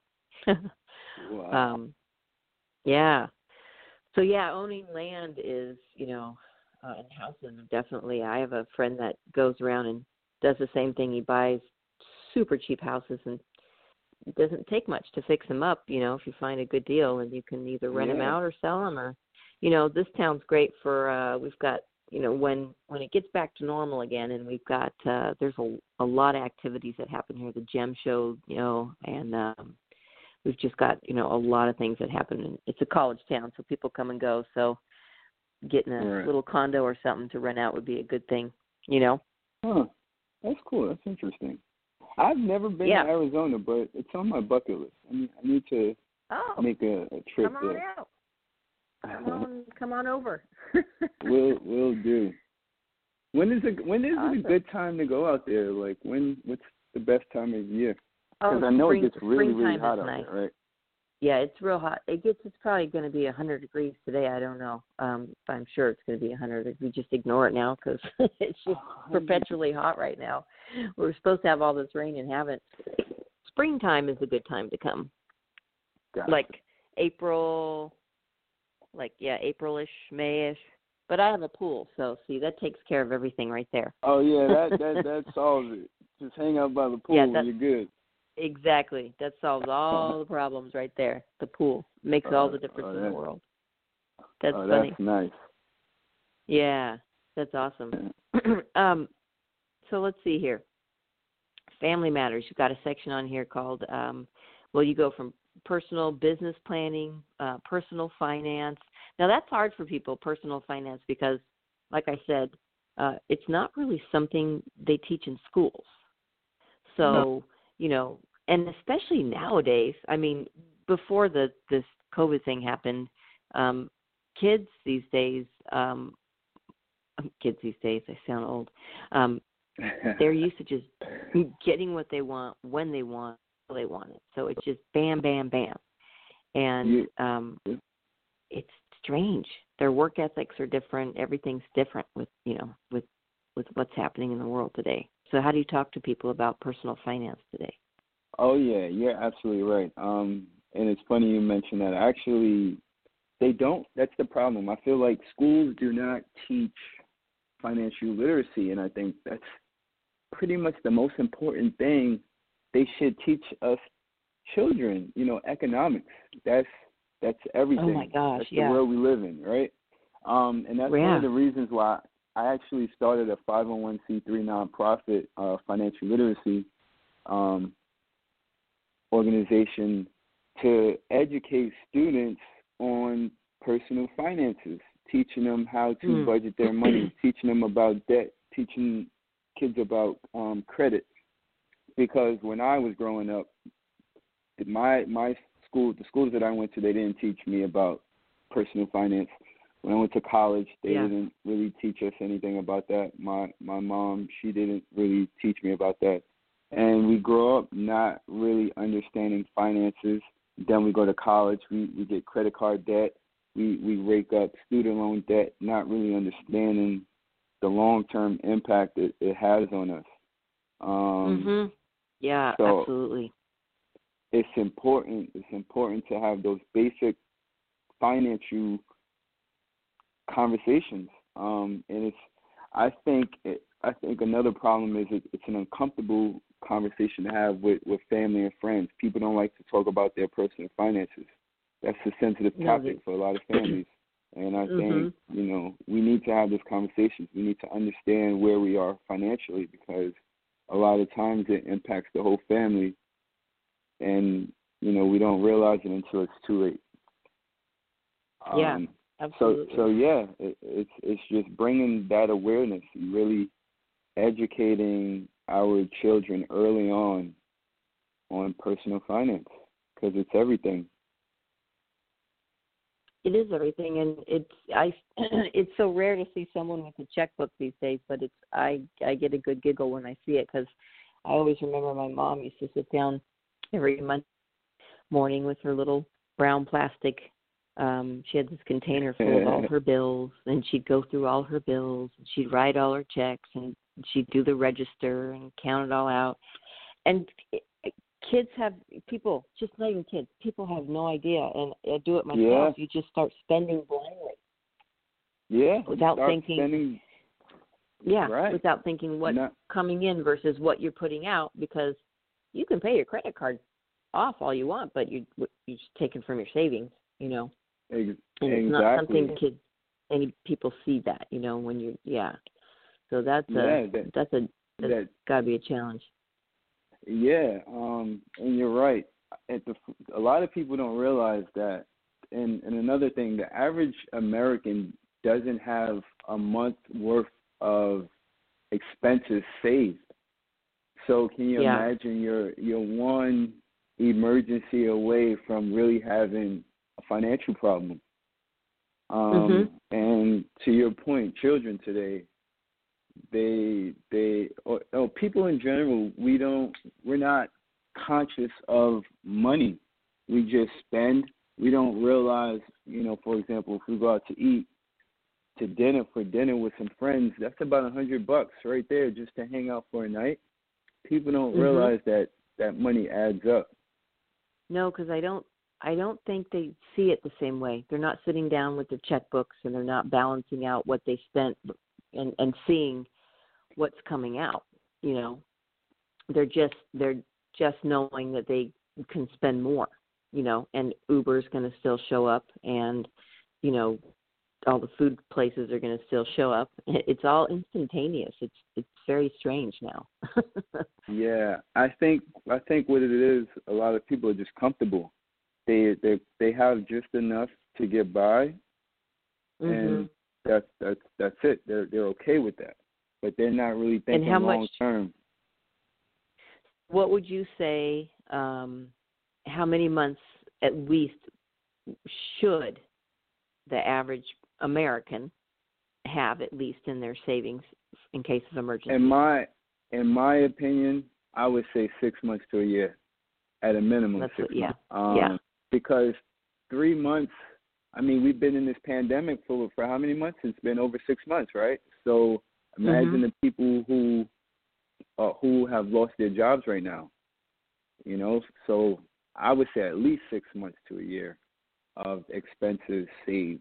Speaker 4: Wow.
Speaker 5: um, yeah. So yeah, owning land is, you know, uh, and houses definitely. I have a friend that goes around and does the same thing. He buys super cheap houses, and it doesn't take much to fix them up. You know, if you find a good deal, and you can either rent them
Speaker 4: Yeah.
Speaker 5: out or sell them, or, you know, this town's great for. Uh, we've got, you know, when when it gets back to normal again, and we've got uh, there's a a lot of activities that happen here. The Gem Show, you know, and um, we've just got, you know, a lot of things that happen. And it's a college town, so people come and go. So getting a
Speaker 4: Right.
Speaker 5: little condo or something to rent out would be a good thing, you know?
Speaker 4: Huh. That's cool. That's interesting. I've never been
Speaker 5: Yeah.
Speaker 4: to Arizona, but it's on my bucket list. I mean, I need to
Speaker 5: Oh,
Speaker 4: make a, a trip
Speaker 5: come on
Speaker 4: there.
Speaker 5: out. Come on, come on over.
Speaker 4: We'll we'll do. When is it when is
Speaker 5: Awesome.
Speaker 4: it a good time to go out there? Like when what's the best time of year? Because
Speaker 5: Oh,
Speaker 4: I know
Speaker 5: spring,
Speaker 4: it gets really really
Speaker 5: springtime
Speaker 4: hot
Speaker 5: is
Speaker 4: out
Speaker 5: nice.
Speaker 4: there, right?
Speaker 5: Yeah, it's real hot. It gets. It's probably going to be one hundred degrees today. I don't know. Um, but I'm sure it's going to be one hundred. We just ignore it now because it's just perpetually hot right now. We're supposed to have all this rain and haven't. Springtime is a good time to come.
Speaker 4: Gotcha.
Speaker 5: Like April, like yeah, April-ish, May-ish. But I have a pool, so see that takes care of everything right there.
Speaker 4: Oh yeah, that that that solves it. Just hang out by the pool
Speaker 5: Yeah,
Speaker 4: and
Speaker 5: that-
Speaker 4: you're good.
Speaker 5: Exactly. That solves all the problems right there. The pool makes all the difference
Speaker 4: oh,
Speaker 5: in
Speaker 4: that-
Speaker 5: the world. That's
Speaker 4: oh,
Speaker 5: funny.
Speaker 4: that's nice.
Speaker 5: Yeah, that's awesome. um, so let's see here. Family Matters. You've got a section on here called, um, well, you go from personal business planning, uh, personal finance. Now, that's hard for people, personal finance, because, like I said, uh, it's not really something they teach in schools. So,
Speaker 4: No.
Speaker 5: you know, and especially nowadays, I mean, before the this COVID thing happened, um, kids these days, um, kids these days, I sound old. Um, they're used to just getting what they want when they want, how they want it. So it's just bam, bam, bam, and um, it's strange. Their work ethics are different. Everything's different with you know with with what's happening in the world today. So how do you talk to people about personal finance today?
Speaker 4: Oh yeah, you're absolutely right. Um, and it's funny you mentioned that. Actually, they don't. That's the problem. I feel like schools do not teach financial literacy, and I think that's pretty much the most important thing they should teach us children. You know, economics. That's that's everything.
Speaker 5: Oh my gosh,
Speaker 4: that's
Speaker 5: yeah.
Speaker 4: the world we live in, right? Um, and that's
Speaker 5: yeah.
Speaker 4: one of the reasons why I actually started a five oh one c three nonprofit, uh, financial literacy um, organization to educate students on personal finances, teaching them how to
Speaker 5: mm.
Speaker 4: budget their money, teaching them about debt, teaching kids about um, credit. Because when I was growing up, my my school, the schools that I went to, they didn't teach me about personal finance. When I went to college, they
Speaker 5: yeah.
Speaker 4: didn't really teach us anything about that. My my mom, she didn't really teach me about that. And we grow up not really understanding finances. Then we go to college, we, we get credit card debt, we, we rake up student loan debt, not really understanding the long-term impact it, it has on us. Um,
Speaker 5: mm-hmm. Yeah,
Speaker 4: so
Speaker 5: absolutely.
Speaker 4: It's important. It's important to have those basic financial conversations. Um, and it's, I think, it, I think another problem is it, it's an uncomfortable conversation to have with, with family and friends. People don't like to talk about their personal finances. That's a sensitive topic no, for a lot of families. And I mm-hmm. think, you know, we need to have those conversations. We need to understand where we are financially, because a lot of times it impacts the whole family. And, you know, we don't realize it until it's too late.
Speaker 5: Yeah,
Speaker 4: um,
Speaker 5: absolutely.
Speaker 4: So, so yeah, it, it's it's just bringing that awareness and really educating our children early on on personal finance, because it's everything.
Speaker 5: It is everything, and it's I. It's so rare to see someone with a checkbook these days, but it's I I get a good giggle when I see it, because I always remember my mom used to sit down every Monday morning with her little brown plastic. Um, she had this container full of all her bills, and she'd go through all her bills, and she'd write all her checks, and she'd do the register and count it all out. And it, kids have, people, just not even kids, people have no idea. And I do it myself. Yeah. You just start spending blindly.
Speaker 4: Yeah.
Speaker 5: Without thinking.
Speaker 4: Spending,
Speaker 5: yeah.
Speaker 4: Right.
Speaker 5: Without thinking what's not coming in versus what you're putting out, because you can pay your credit card off all you want, but you you're just taking from your savings, you know.
Speaker 4: Exactly.
Speaker 5: And it's not something kids, any people see that, you know, when you're, yeah. So that's
Speaker 4: yeah,
Speaker 5: a,
Speaker 4: that,
Speaker 5: that's a, that's
Speaker 4: that,
Speaker 5: gotta be a challenge.
Speaker 4: Yeah, um, and you're right. At the, a lot of people don't realize that. And, and another thing, the average American doesn't have a month's worth of expenses saved. So can you
Speaker 5: yeah.
Speaker 4: imagine you're you're one emergency away from really having a financial problem? Um,
Speaker 5: mm-hmm.
Speaker 4: And to your point, children today, they they or, or people in general, we don't we're not conscious of money. We just spend. We don't realize, you know, for example, if we go out to eat to dinner for dinner with some friends, that's about a hundred bucks right there just to hang out for a night. People don't
Speaker 5: mm-hmm.
Speaker 4: realize that that money adds up.
Speaker 5: No, because I don't. I don't think they see it the same way. They're not sitting down with their checkbooks, and they're not balancing out what they spent and, and seeing what's coming out. You know, they're just they're just knowing that they can spend more. You know, and Uber's going to still show up, and you know, all the food places are going to still show up. It's all instantaneous. It's it's very strange now.
Speaker 4: Yeah, I think I think what it is, a lot of people are just comfortable. They they they have just enough to get by,
Speaker 5: mm-hmm.
Speaker 4: and that's that's that's it. They're they're okay with that, but they're not really thinking long
Speaker 5: much,
Speaker 4: term.
Speaker 5: What would you say? Um, how many months at least should the average American have at least in their savings in case of emergency?
Speaker 4: In my in my opinion, I would say six months to a year, at a minimum.
Speaker 5: That's
Speaker 4: six
Speaker 5: what, yeah.
Speaker 4: months. Um,
Speaker 5: yeah.
Speaker 4: Because three months. I mean, we've been in this pandemic for for how many months? It's been over six months, right? So imagine
Speaker 5: mm-hmm.
Speaker 4: the people who uh, who have lost their jobs right now. You know, so I would say at least six months to a year of expenses saved.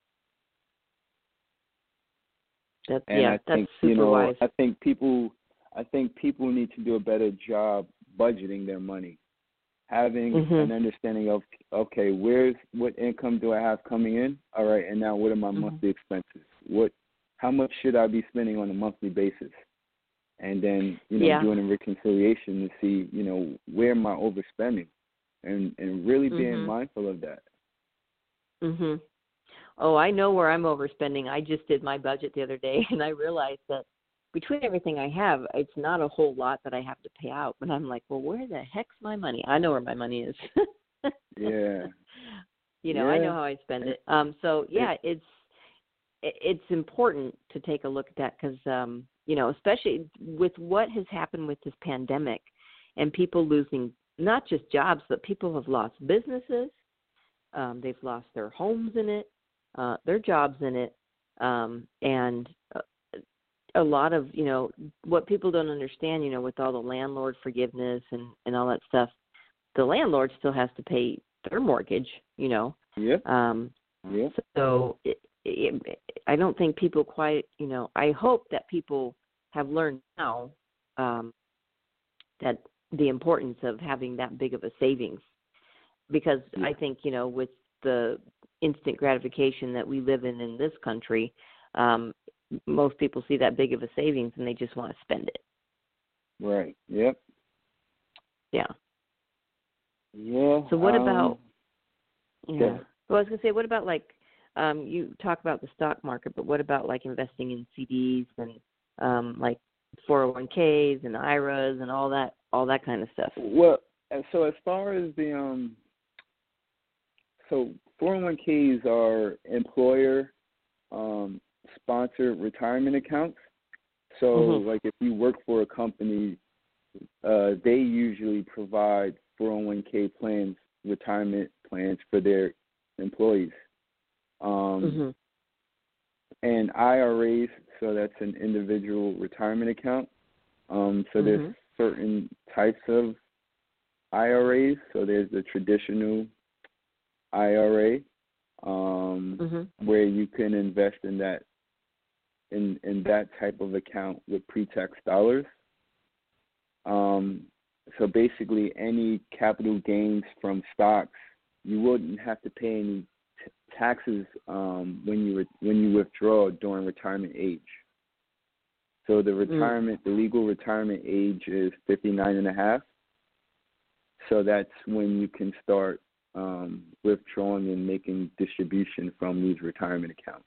Speaker 5: That's,
Speaker 4: And
Speaker 5: yeah,
Speaker 4: I
Speaker 5: that's
Speaker 4: think,
Speaker 5: super
Speaker 4: you know,
Speaker 5: wise.
Speaker 4: I think people, I think people need to do a better job budgeting their money, having
Speaker 5: mm-hmm.
Speaker 4: an understanding of, okay, where's what income do I have coming in? All right, and now what are my
Speaker 5: mm-hmm.
Speaker 4: monthly expenses? What, how much should I be spending on a monthly basis? And then, you know,
Speaker 5: yeah.
Speaker 4: doing a reconciliation to see, you know, where am I overspending, and and really being
Speaker 5: mm-hmm.
Speaker 4: mindful of that.
Speaker 5: Mhm. Oh, I know where I'm overspending. I just did my budget the other day, and I realized that between everything I have, it's not a whole lot that I have to pay out. But I'm like, well, where the heck's my money? I know where my money is.
Speaker 4: Yeah.
Speaker 5: You know,
Speaker 4: yeah.
Speaker 5: I know how I spend it. Um. So yeah, it's it's important to take a look at that because um. You know, especially with what has happened with this pandemic and people losing not just jobs, but people have lost businesses. Um, they've lost their homes in it, uh, their jobs in it. Um, and uh, a lot of, you know, what people don't understand, you know, with all the landlord forgiveness and, and all that stuff, the landlord still has to pay their mortgage, you know.
Speaker 4: Yeah.
Speaker 5: Um,
Speaker 4: yeah.
Speaker 5: So it, it, I don't think people quite, you know, I hope that people have learned now um, that the importance of having that big of a savings, because
Speaker 4: yeah.
Speaker 5: I think, you know, with the instant gratification that we live in in this country, um, most people see that big of a savings and they just want to spend it.
Speaker 4: Right. Yep.
Speaker 5: Yeah.
Speaker 4: Yeah.
Speaker 5: So what
Speaker 4: um,
Speaker 5: about, yeah.
Speaker 4: yeah.
Speaker 5: Well, I was going to say, what about like, um, you talk about the stock market, but what about like investing in C Ds and um, like four oh one k's and I R As and all that, all that kind of stuff?
Speaker 4: Well, so as far as the, um, so four oh one k's are employer um, sponsored retirement accounts. So
Speaker 5: mm-hmm.
Speaker 4: like if you work for a company, uh, they usually provide four oh one k plans, retirement plans for their employees. Um,
Speaker 5: mm-hmm.
Speaker 4: And I R As, so that's an individual retirement account. Um, so
Speaker 5: mm-hmm.
Speaker 4: there's certain types of I R As. So there's the traditional I R A, um,
Speaker 5: mm-hmm.
Speaker 4: where you can invest in that in in that type of account with pre-tax dollars. Um, so basically, any capital gains from stocks, you wouldn't have to pay any t- taxes um, when you re- when you withdraw during retirement age. So the retirement, mm. the legal retirement age is fifty-nine and a half. So that's when you can start um, withdrawing and making distribution from these retirement accounts.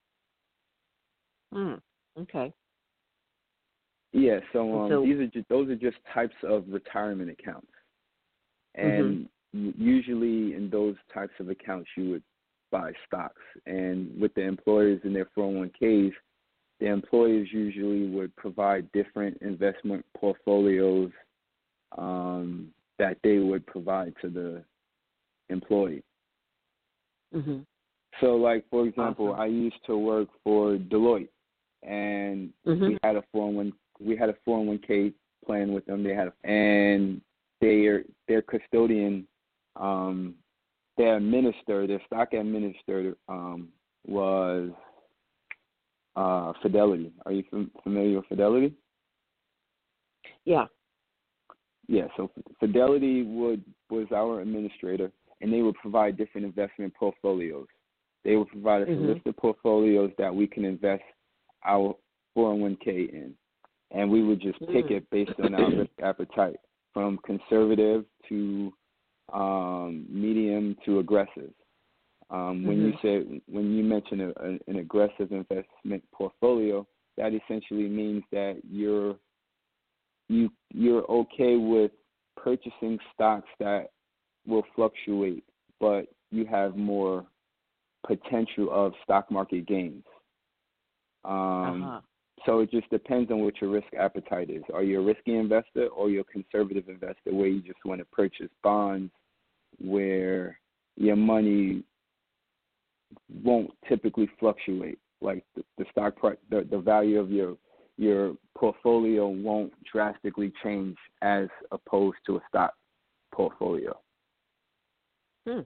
Speaker 5: Mm. Okay.
Speaker 4: Yeah, so, um,
Speaker 5: so
Speaker 4: these are just, those are just types of retirement accounts, and mm-hmm. usually in those types of accounts you would buy stocks, and with the employers in their four oh one k's, the employers usually would provide different investment portfolios um, that they would provide to the employee.
Speaker 5: Mm-hmm.
Speaker 4: So, like, for example,
Speaker 5: awesome.
Speaker 4: I used to work for Deloitte, and mm-hmm. we had a four oh one we had a four oh one k plan with them. They had a, and their their custodian, um, their administrator, their stock administrator um, was uh, Fidelity. Are you f- familiar with Fidelity?
Speaker 5: Yeah.
Speaker 4: Yeah. So Fidelity would was our administrator, and they would provide different investment portfolios. They would provide us
Speaker 5: mm-hmm.
Speaker 4: a list of portfolios that we can invest our four oh one k in. And we would just pick
Speaker 5: mm.
Speaker 4: it based on our risk appetite, from conservative to um, medium to aggressive. Um, when mm-hmm. you say when you mention a, a, an aggressive investment portfolio, that essentially means that you're you you're okay with purchasing stocks that will fluctuate, but you have more potential of stock market gains. Um,
Speaker 5: Uh-huh.
Speaker 4: So it just depends on what your risk appetite is. Are you a risky investor or you're a conservative investor where you just want to purchase bonds where your money won't typically fluctuate? Like the, the stock price, the, the value of your your portfolio won't drastically change as opposed to a stock portfolio.
Speaker 5: Hmm.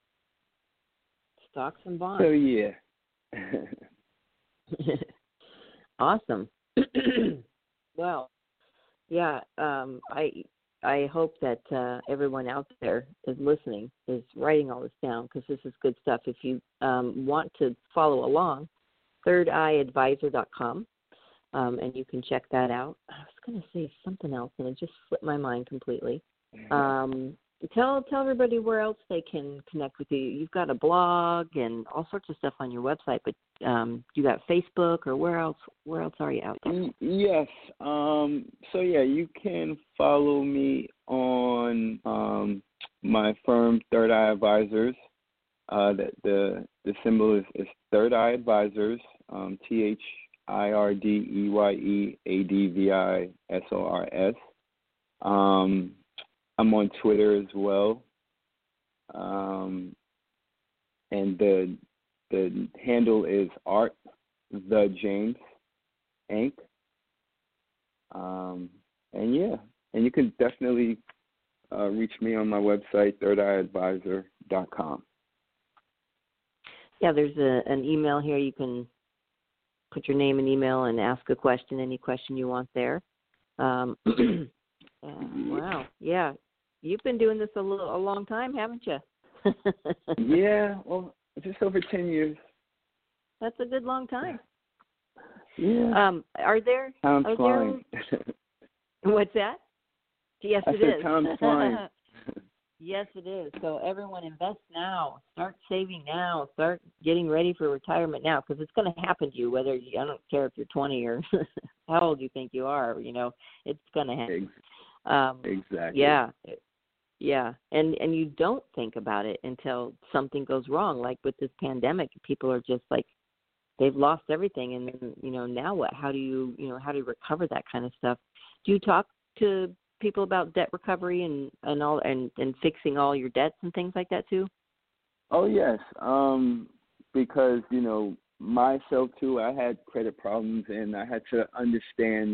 Speaker 5: Stocks and bonds.
Speaker 4: So yeah.
Speaker 5: Awesome. Well, yeah, um, I I hope that uh, everyone out there is listening, is writing all this down, because this is good stuff. If you um, want to follow along, third eye advisor dot com, um, and you can check that out. I was going to say something else, and it just slipped my mind completely. Um, tell tell everybody where else they can connect with you. You've got a blog and all sorts of stuff on your website, but um, you got Facebook, or where else? Where else are you out there?
Speaker 4: Yes. Um, so yeah, you can follow me on um, my firm, Third Eye Advisors. Uh, the, the the symbol is, is Third Eye Advisors. Um, T H I R D E Y E A D V I S O R S. Um, I'm on Twitter as well, um, and the the handle is Art the James Inc. Um, and yeah, and you can definitely uh, reach me on my website, third eye advisor dot com.
Speaker 5: Yeah, there's a, an email here. You can put your name and email and ask a question, any question you want there. Um, uh, wow, yeah. You've been doing this a, little, a long time, haven't you?
Speaker 4: Yeah, well, just over ten years.
Speaker 5: That's a good long time.
Speaker 4: Yeah.
Speaker 5: Um, are there?
Speaker 4: Time's
Speaker 5: are
Speaker 4: flying.
Speaker 5: There, what's that? Yes,
Speaker 4: I
Speaker 5: it
Speaker 4: said
Speaker 5: is.
Speaker 4: time's flying.
Speaker 5: Yes, it is. So everyone invest now. Start saving now. Start getting ready for retirement now, because it's going to happen to you. Whether you, I don't care if you're twenty or how old you think you are. You know, it's going to happen. Um,
Speaker 4: exactly.
Speaker 5: Yeah. Yeah, and and you don't think about it until something goes wrong. Like with this pandemic, people are just like, they've lost everything, and then, you know, now what? How do you, you know, how do you recover that kind of stuff? Do you talk to people about debt recovery and, and all and, and fixing all your debts and things like that too?
Speaker 4: Oh yes, um, because you know myself too. I had credit problems, and I had to understand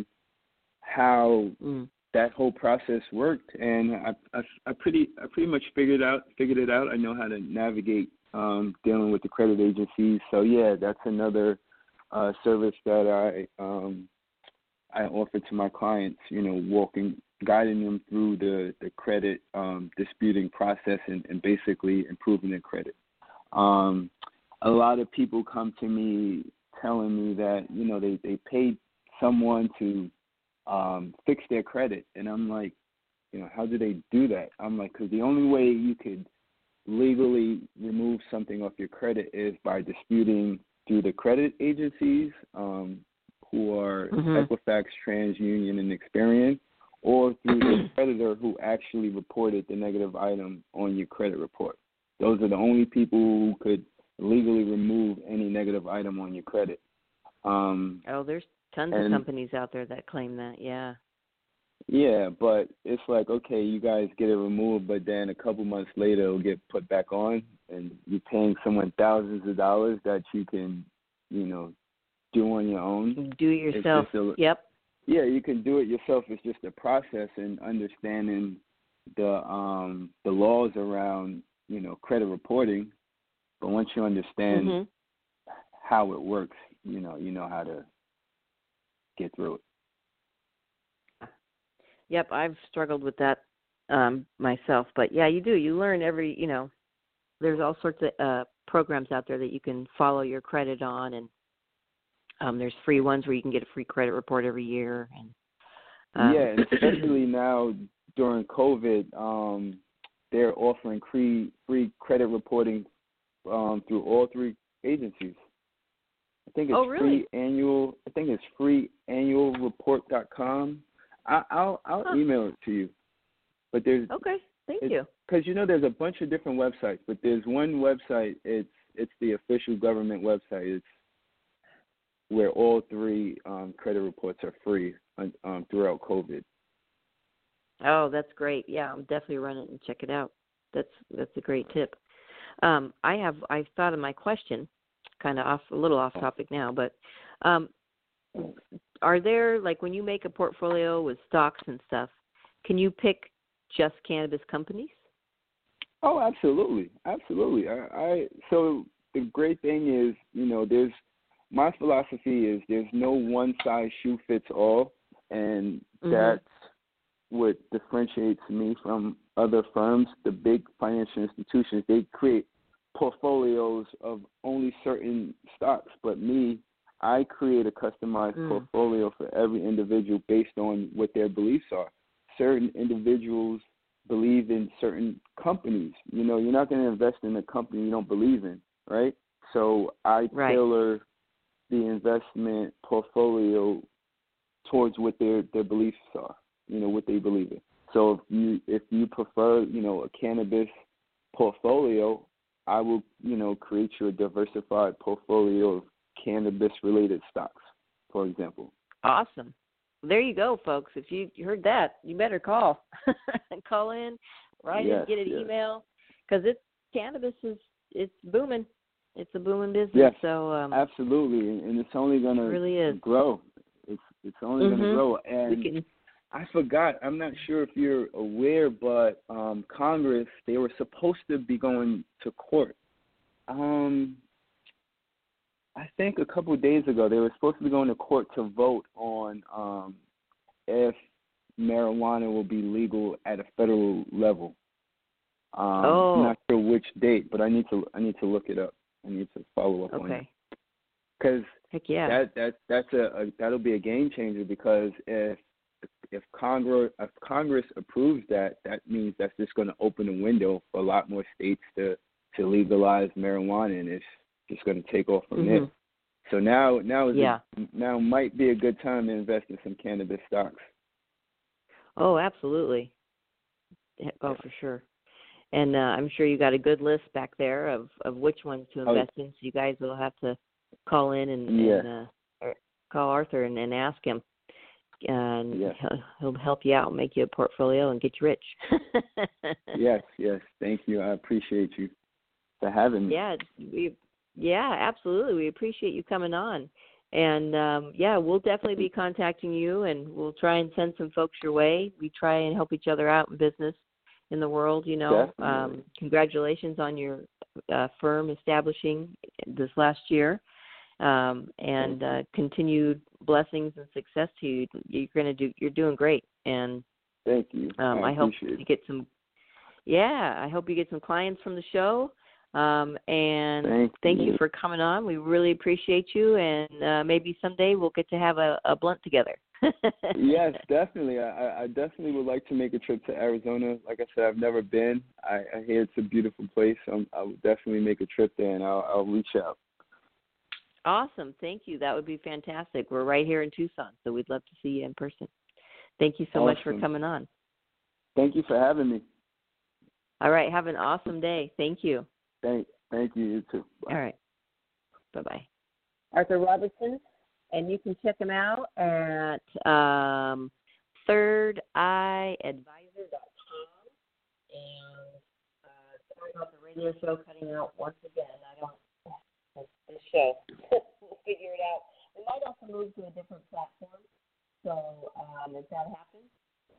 Speaker 4: how
Speaker 5: Mm.
Speaker 4: that whole process worked, and I, I, I pretty I pretty much figured out figured it out. I know how to navigate um, dealing with the credit agencies. So yeah, that's another uh, service that I um, I offer to my clients. You know, walking, guiding them through the the credit um, disputing process and, and basically improving their credit. Um, a lot of people come to me telling me that you know they they paid someone to Um, fix their credit, and I'm like, you know, how do they do that? I'm like, because the only way you could legally remove something off your credit is by disputing through the credit agencies, um, who are
Speaker 5: Mm-hmm.
Speaker 4: Equifax, TransUnion, and Experian, or through the creditor who actually reported the negative item on your credit report. Those are the only people who could legally remove any negative item on your credit. Um,
Speaker 5: Oh, there's tons
Speaker 4: and,
Speaker 5: of companies out there that claim that, yeah.
Speaker 4: Yeah, but it's like, okay, you guys get it removed, but then a couple months later it'll get put back on, and you're paying someone thousands of dollars that you can, you know, do on your own.
Speaker 5: Do it yourself.
Speaker 4: A,
Speaker 5: Yep.
Speaker 4: Yeah, you can do it yourself. It's just a process and understanding the um the laws around, you know, credit reporting. But once you understand
Speaker 5: Mm-hmm.
Speaker 4: how it works, you know, you know how to get through it.
Speaker 5: Yep, I've struggled with that um, myself. But, yeah, you do. You learn every, you know, there's all sorts of uh, programs out there that you can follow your credit on. And um, there's free ones where you can get a free credit report every year. And um,
Speaker 4: Yeah, and especially now during COVID, um, they're offering free, free credit reporting um, through all three agencies. I think it's
Speaker 5: Oh, really?
Speaker 4: free annual. I think it's free annual report dot com. I, I'll I'll
Speaker 5: Huh.
Speaker 4: email it to you. But there's
Speaker 5: Okay, thank
Speaker 4: it's,
Speaker 5: you.
Speaker 4: because you know there's a bunch of different websites, but there's one website. It's it's the official government website. It's where all three um, credit reports are free um, throughout COVID.
Speaker 5: Oh, that's great. Yeah, I'll definitely run it and check it out. That's that's a great tip. Um, I have I thought of my question, kind of off a little off topic now, but um, are there, like, when you make a portfolio with stocks and stuff, can you pick just cannabis companies?
Speaker 4: Oh, absolutely, absolutely. I, I so the great thing is, you know, there's my philosophy is there's no one size shoe fits all, and mm-hmm. that's what differentiates me from other firms. The big financial institutions, they create portfolios of only certain stocks, but me, I create a customized mm. portfolio for every individual based on what their beliefs are. Certain individuals believe in certain companies. You know, you're not going to invest in a company you don't believe in, right? So I right. tailor the investment portfolio towards what their, their beliefs are, you know, what they believe in. So if you if you prefer, you know, a cannabis portfolio, I will, you know, create you a diversified portfolio of cannabis-related stocks, for example.
Speaker 5: Awesome. There you go, folks. If you heard that, you better call. Call in, write
Speaker 4: yes,
Speaker 5: in, get an
Speaker 4: yes.
Speaker 5: email, because it's cannabis is it's booming. It's a booming business.
Speaker 4: Yes,
Speaker 5: so um,
Speaker 4: absolutely, and it's only going to
Speaker 5: really
Speaker 4: grow. It's it's only
Speaker 5: mm-hmm.
Speaker 4: going to grow. And
Speaker 5: can...
Speaker 4: I forgot. I'm not sure if you're aware, but um, Congress, they were supposed to be going to court. Um, I think a couple of days ago, they were supposed to be going to court to vote on um, if marijuana will be legal at a federal level. Um,
Speaker 5: oh.
Speaker 4: I'm not sure which date, but I need to I need to look it up. I need to follow up
Speaker 5: okay.
Speaker 4: on it. Because
Speaker 5: yeah.
Speaker 4: that that that's a, a that'll be a game changer. Because if if Congress if Congress approves that, that means that's just going to open a window for a lot more states to, to legalize marijuana, and it's just going to take off from
Speaker 5: mm-hmm.
Speaker 4: there. So now now is
Speaker 5: yeah.
Speaker 4: a, now might be a good time to invest in some cannabis stocks.
Speaker 5: Oh, absolutely. Oh, for sure. And uh, I'm sure you got a good list back there of, of which ones to invest oh. in. So you guys will have to call in and,
Speaker 4: yeah.
Speaker 5: and uh, or call Arthur and, and ask him. And
Speaker 4: yes.
Speaker 5: he'll, he'll help you out, make you a portfolio, and get you rich.
Speaker 4: yes, yes. Thank you. I appreciate you for having me.
Speaker 5: Yeah, we, yeah, absolutely. We appreciate you coming on. And, um, yeah, we'll definitely be contacting you, and we'll try and send some folks your way. We try and help each other out in business in the world, you know. Um, congratulations on your uh, firm establishing this last year. Um, and uh, continued blessings and success to you. You're gonna do. You're doing great, and
Speaker 4: thank you.
Speaker 5: Um,
Speaker 4: I,
Speaker 5: I hope
Speaker 4: it.
Speaker 5: you get some. Yeah, I hope you get some clients from the show. Um, and
Speaker 4: thank,
Speaker 5: thank you.
Speaker 4: you
Speaker 5: for coming on. We really appreciate you, and uh, maybe someday we'll get to have a, a blunt together.
Speaker 4: Yes, definitely. I, I definitely would like to make a trip to Arizona. Like I said, I've never been. I, I hear it's a beautiful place. So I would definitely make a trip there, and I'll, I'll reach out.
Speaker 5: Awesome. Thank you. That would be fantastic. We're right here in Tucson, so we'd love to see you in person. Thank you so
Speaker 4: awesome.
Speaker 5: much for coming on.
Speaker 4: Thank you for having me.
Speaker 5: All right. Have an awesome day. Thank you.
Speaker 4: Thank, thank you. You too. Bye.
Speaker 5: All right. Bye-bye. Arthur Robertson, and you can check him out at um, third eye advisor dot com. And uh, sorry about the radio show cutting out once again. I don't. This show. We'll figure it out. We might also move to a different platform. So um, if that happens,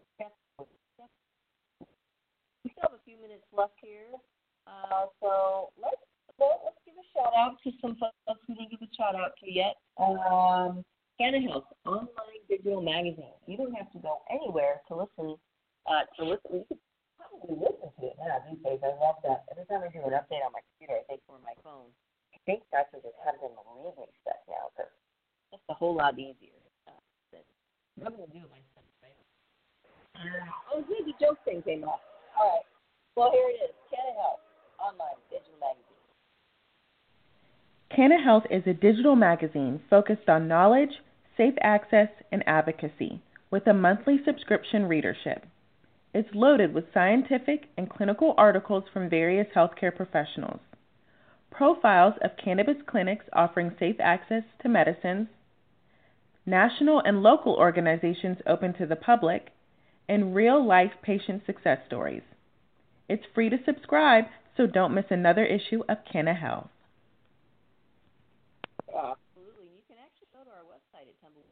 Speaker 5: we still have a few minutes left here. Uh, so let's well, let's give a shout out to some folks we didn't give a shout out to yet. Um, Canna Health online digital magazine. You don't have to go anywhere to listen. Uh, to listen, you could probably listen to it now these days. I love that. Every time I do an update on my computer, I think for my phone. I think that's what just have them read me stuff now, because it's just a whole lot easier. Uh, than, I'm going to do it myself, right? Uh, oh, yeah, the joke thing came up. All right. Well, here it is. Canna Health, online digital magazine.
Speaker 6: Canna Health is a digital magazine focused on knowledge, safe access, and advocacy, with a monthly subscription readership. It's loaded with scientific and clinical articles from various healthcare professionals. profiles of cannabis clinics offering safe access to medicines, national and local organizations open to the public, and real-life patient success stories. It's free to subscribe, so don't miss another issue of Canna Health.
Speaker 5: Absolutely. You can actually go to our website at Tumbleweed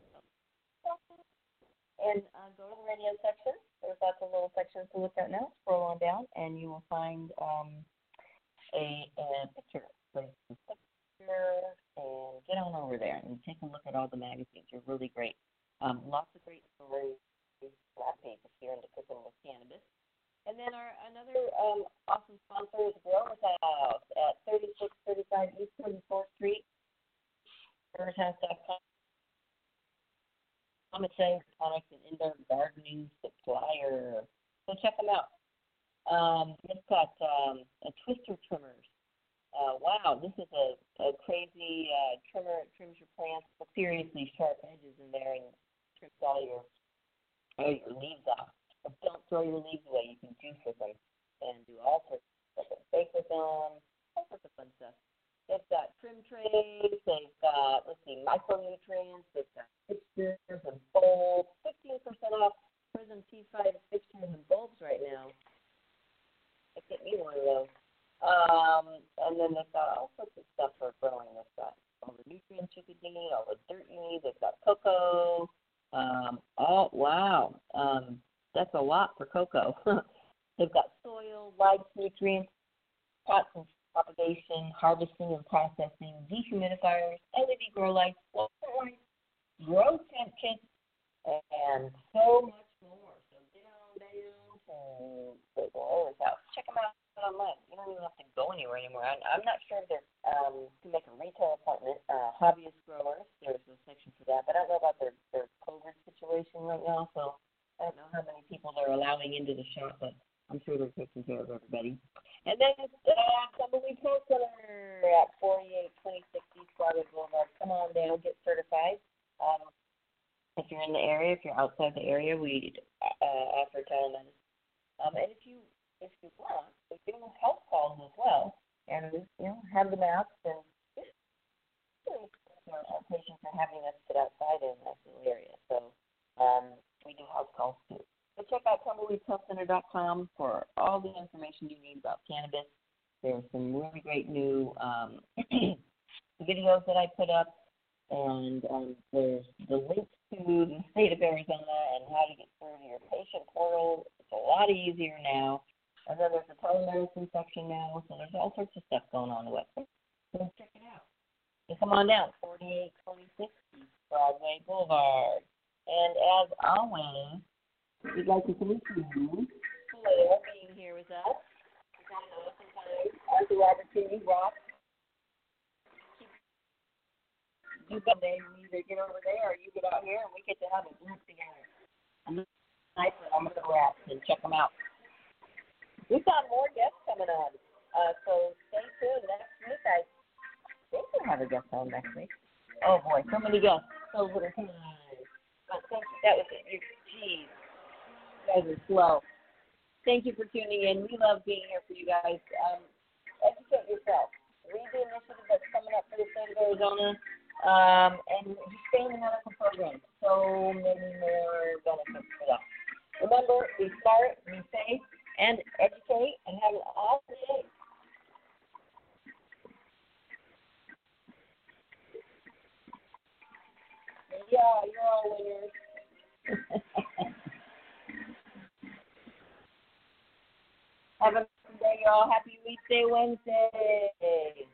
Speaker 5: and uh, go to the radio section. There's lots of little sections to look at now. Scroll on down, and you will find um, a, a picture. Place to picture and get on over there and take a look at all the magazines. They're really great. Um, lots of great stories. Lab pages here into cooking with cannabis. And then our another um, awesome sponsor is Growers House at thirty-six thirty-five East thirty-fourth Street. growers house dot com. I'm a hydroponics and indoor gardening supplier. So check them out. Um, it's got um, a twister trimmers. Uh, wow, this is a, a crazy uh, trimmer. It trims your plants with seriously sharp edges in there and trims all your Oh, your leaves off. But don't throw your leaves away. You can juice with them and do all sorts of stuff. Bake with them, all sorts of fun stuff. They've got trim trays. They've got, let's see, micronutrients. They've got fixtures and bulbs. fifteen percent off Prism T five fixtures and bulbs right now. I get me one of those. Um, and then they've got all sorts of stuff for growing. They've got all the nutrients you could need, all the dirt you need. They've got cocoa. Um, oh, wow. Um, that's a lot for cocoa. They've got soil, lights, nutrients, pots and propagation, harvesting and processing, dehumidifiers, L E D grow lights, water lights, grow tent kits, and so much more. So get on down to the Growers House. Check them out online. You don't even have to go anywhere anymore. I'm, I'm not sure if they're um, to make a retail appointment. Uh, hobbyist growers, there's a section for that, but I don't know about their, their COVID situation right now, so I don't know how many people they're allowing into the shop, but I'm sure they're taking care of everybody. And then uh, Tumbleweed Health Center at forty-eight twenty-six East Broadway Boulevard. Come on down, get certified. Um, if you're in the area, if you're outside the area, we uh, offer telemedicine. Um, and if you if you want, we do health calls as well, and you know have the masks and our patients are having us sit outside in a nice little area. So um, we do health calls too. So check out tumbleweed health center dot com for all the information you need about cannabis. There's some really great new um, videos that I put up, and um, there's the links to the state of Arizona and how to get through to your patient portal. It's a lot easier now. And then there's a telemedicine section now, so there's all sorts of stuff going on the website. So check it out. And come on down, forty-eight twenty-six East Broadway Boulevard. And as always, we'd like to thank you for being here with us. We've had an awesome time. Arthur Robertson, you rock. You go there, you either get over there or you get out here, and we get to have a group together. And nice one. I'm going to go out and check them out. We've got more guests coming on, uh, so stay tuned. Next week, I think we'll have a guest on next week. Oh, boy, so many guests, so little time. But thank you. That was it. You, geez, you guys are slow. Thank you for tuning in. We love being here for you guys. Um, educate yourself. Read the initiative that's coming up for the state of Arizona, um, and just stay in the medical program. So many more benefits for that. Remember, be smart, be safe, and educate, and have an awesome day. Yeah, you're all winners. Have a good day, y'all. Happy Weekday Wednesday.